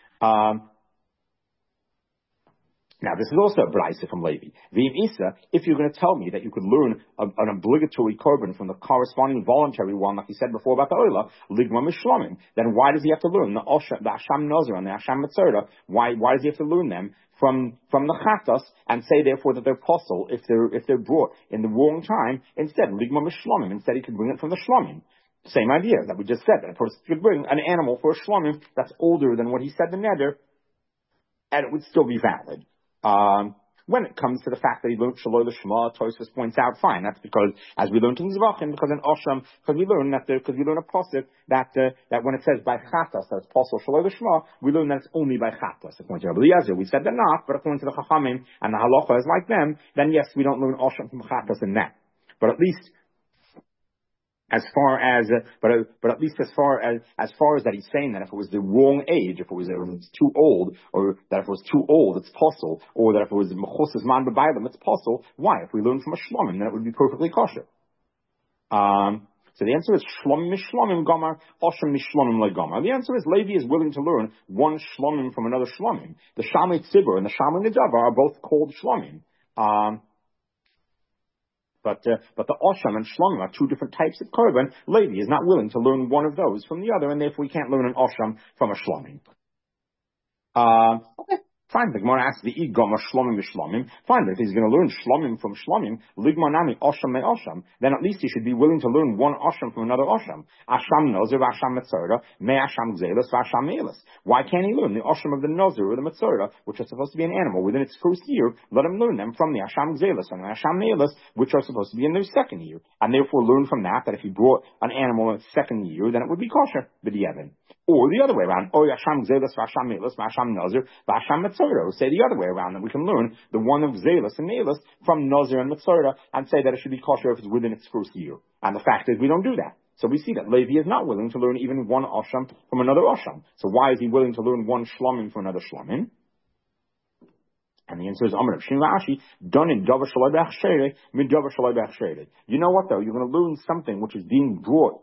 S1: Now, this is also a brayse from Levi. V'im Isa, if you're going to tell me that you could learn an obligatory korban from the corresponding voluntary one, like you said before about the oila, ligma mishlomim, then why does he have to learn the Asham Nazir and the Asham Mitzvah? Why does he have to learn them from the chatas and say therefore that they're apostle if they're brought in the wrong time? Instead, ligma mishlomim. Instead, he could bring it from the shlomim. Same idea that we just said, that a person could bring an animal for a shlomim that's older than what he said the neder, and it would still be valid. When it comes to the fact that he learned Shaloi L'Shma, Tosfos points out, fine, that's because, as we learned in Zvachim, because in Osham, because we learn a pasuk that when it says by Chatas, that's possible Shaloi L'Shma, we learn that it's only by Chatas. According to Rabbi Eliezer, we said that not, but according to the Chachamim, and the Halacha is like them, then yes, we don't learn Osham from Chatas in that. But at least, as far as that he's saying that if it was the wrong age, if it was too old, or that if it was too old, it's possible, or that if it was mechusas man b'baylam, it's possible. Why? If we learn from a shlomim, then it would be perfectly kosher. So the answer is shlomim mishlomim gomar, osham mishlomim le gomar. The answer is Levi is willing to learn one shlomim from another shlomim. The Shamei Tzibur and the Shamei Nedavar are both called shlomim. But the Osham and Shlomim are two different types of korban. Levi is not willing to learn one of those from the other, and therefore we can't learn an Osham from a Shlomim. Okay. Fine, the Gemara asks the Igom or Shlomim Shlomim. Fine, but if he's going to learn Shlomim from Shlomim, Ligma Nami Osham me Osham, then at least he should be willing to learn one Osham from another Osham. Asham Nazir, Asham Metzora, Me Asham Gzelis, Asham Melis. Why can't he learn the Osham of the Nazir or the Metzora, which are supposed to be an animal within its first year? Let him learn them from the Asham Gzelis and the Asham Melis, which are supposed to be in their second year. And therefore learn from that if he brought an animal in its second year, then it would be kosher, b'di'evin. Or the other way around, Asham Gzelis, Asham Melis, Asham Nazir, Asham Metzora. Say the other way around, that we can learn the one of Zelis and Melis from Nazir and Metzora and say that it should be kosher if it's within its first year. And the fact is we don't do that. So we see that Levi is not willing to learn even one Osham from another Osham. So why is he willing to learn one Shlomim from another Shlomim? And the answer is Amar Shin Rashi, done in Davar Shalai B'Achshere, mid Davar Shalai B'Achshere. You know what though? You're going to learn something which is being brought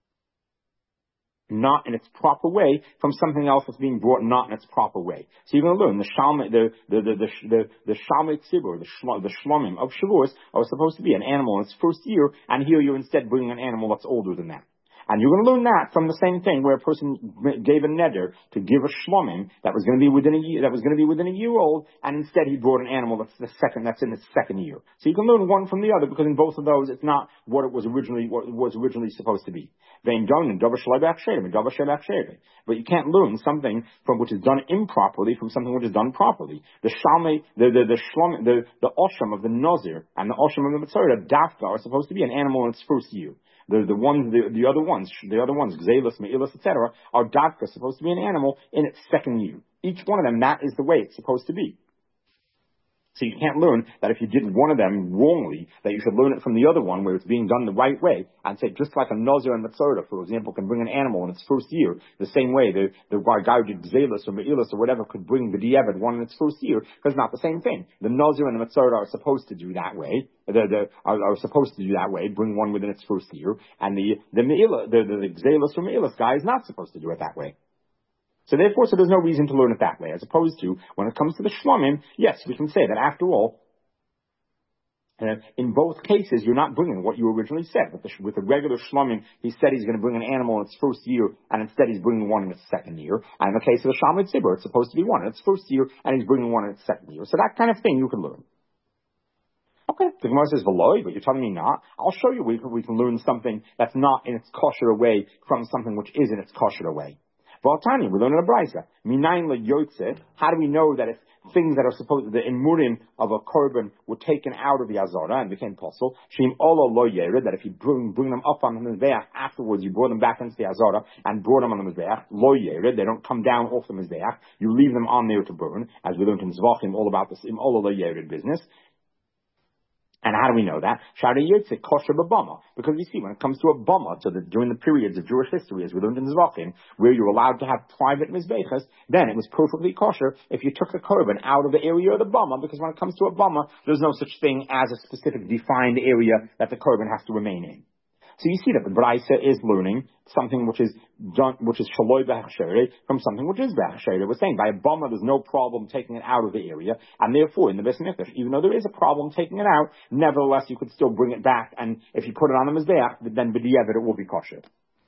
S1: not in its proper way from something else that's being brought not in its proper way. So you're going to learn the Shalmei Tzibur, the Shlomim of Shavuos are supposed to be an animal in its first year, and here you're instead bringing an animal that's older than that. And you're going to learn that from the same thing where a person gave a neder to give a shlomim that was going to be within a year old, and instead he brought an animal that's in its second year. So you can learn one from the other because in both of those it's not what it was originally supposed to be. But you can't learn something from which is done improperly from something which is done properly. The shalmei, the osham of the nazir and the osham of the mitzvah dafka are supposed to be an animal in its first year. The other ones, Gzelis, Me'ilas, etc., are dafka, supposed to be an animal in its second year. Each one of them, that is the way it's supposed to be. So you can't learn that if you did one of them wrongly, that you should learn it from the other one where it's being done the right way, and say just like a Nazir and Metzora, for example, can bring an animal in its first year, the same way the guy who did Gzelis or Me'ilas or whatever could bring the Diavad one in its first year, because it's not the same thing. The Nazir and the Metzora are supposed to do that way, are supposed to do that way, bring one within its first year, and the Gzelis or Me'ilas guy is not supposed to do it that way. So therefore, there's no reason to learn it that way, as opposed to, when it comes to the Shlomim, yes, we can say that after all, in both cases, you're not bringing what you originally said. With the regular Shlomim, he said he's going to bring an animal in its first year, and instead he's bringing one in its second year. And in the case of the Shalmei Tzibur, it's supposed to be one in its first year, and he's bringing one in its second year. So that kind of thing you can learn. Okay, the Gemara says, Veloy, but you're telling me not. I'll show you we can learn something that's not in its kosher way from something which is in its kosher way. V'altani, we learn in a brisa. Minayin le'yotze. How do we know that if things that are supposed, the imurim of a korban were taken out of the azara and became possible, shim olo lo yered, that if you bring them up on the mizbeach afterwards, you brought them back into the azara and brought them on the mizbeach, lo yered, they don't come down off the mizbeach, you leave them on there to burn, as we learned in Zvachim all about this im olo lo yered business. And how do we know that? Shari Yitzit kosher b'bama. Because you see, when it comes to a bama, during the periods of Jewish history, as we learned in Zvachim, where you're allowed to have private mizbechas, then it was perfectly kosher if you took the korban out of the area of the bama, because when it comes to a bama, there's no such thing as a specific defined area that the korban has to remain in. So you see that the Braisa is learning something which is shaloi b'hechshere from something which is b'hechshere. We're saying by a bama there's no problem taking it out of the area, and therefore in the Beis Mikdash, even though there is a problem taking it out, nevertheless you could still bring it back, and if you put it on the mizbeach, then b'diavad it will be kosher.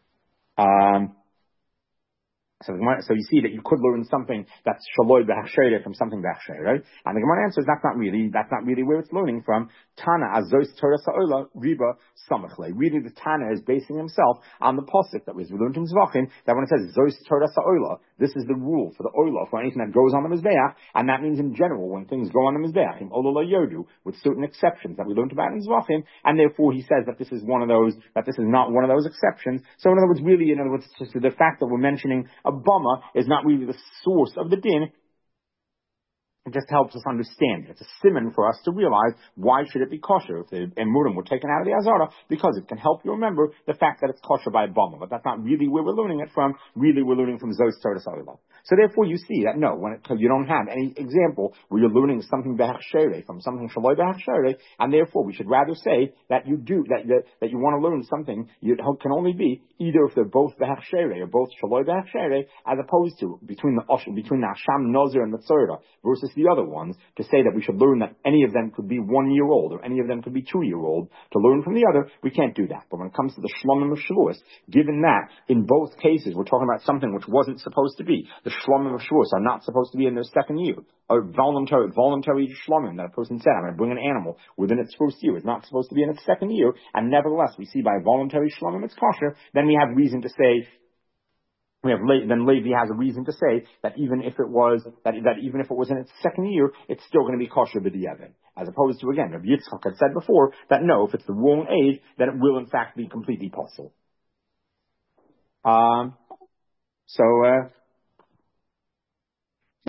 S1: So you see that you could learn something that's shaloi b'hechshere from something b'hechshere, right? And the Gemara answers that's not really where it's learning from. Tana azos Torah sa'ola riba samachle. Really, the Tana is basing himself on the pasuk that we learned in Zvachim, that when it says zos Torah sa'ola, this is the rule for the oila, for anything that goes on the mizbeach, and that means in general when things go on the mizbeach, im ola yodu, with certain exceptions that we learned about in Zvachim, and therefore he says that this is not one of those exceptions. So in other words, just the fact that we're mentioning a bama is not really the source of the din. It just helps us understand. It's a simon for us to realize why should it be kosher if the emurim were taken out of the azara, because it can help you remember the fact that it's kosher by a bama. But that's not really where we're learning it from. Really, we're learning from Zos Torah Sa'olah. So therefore, you see that because you don't have any example where you're learning something b'hechshere from something shaloi b'hechshere, and therefore we should rather say that you want to learn something. You can only be either if they're both b'hechshere or both shaloi b'hechshere, as opposed to between the Asham Nazir and the Tzorah versus the other ones, to say that we should learn that any of them could be 1 year old or any of them could be 2 year old, to learn from the other, we can't do that. But when it comes to the Shlomim of Shavuos, given that in both cases we're talking about something which wasn't supposed to be, the Shlomim of Shavuos are not supposed to be in their second year, or voluntary Shlomim that a person said, I'm going to bring an animal within its first year, is not supposed to be in its second year, and nevertheless we see by voluntary Shlomim it's kosher, then we have reason to say, then Levi has a reason to say that even if it was in its second year, it's still going to be kosher b'diavad. As opposed to, again, Rabbi Yitzchak had said before that no, if it's the wrong age, then it will in fact be completely possible.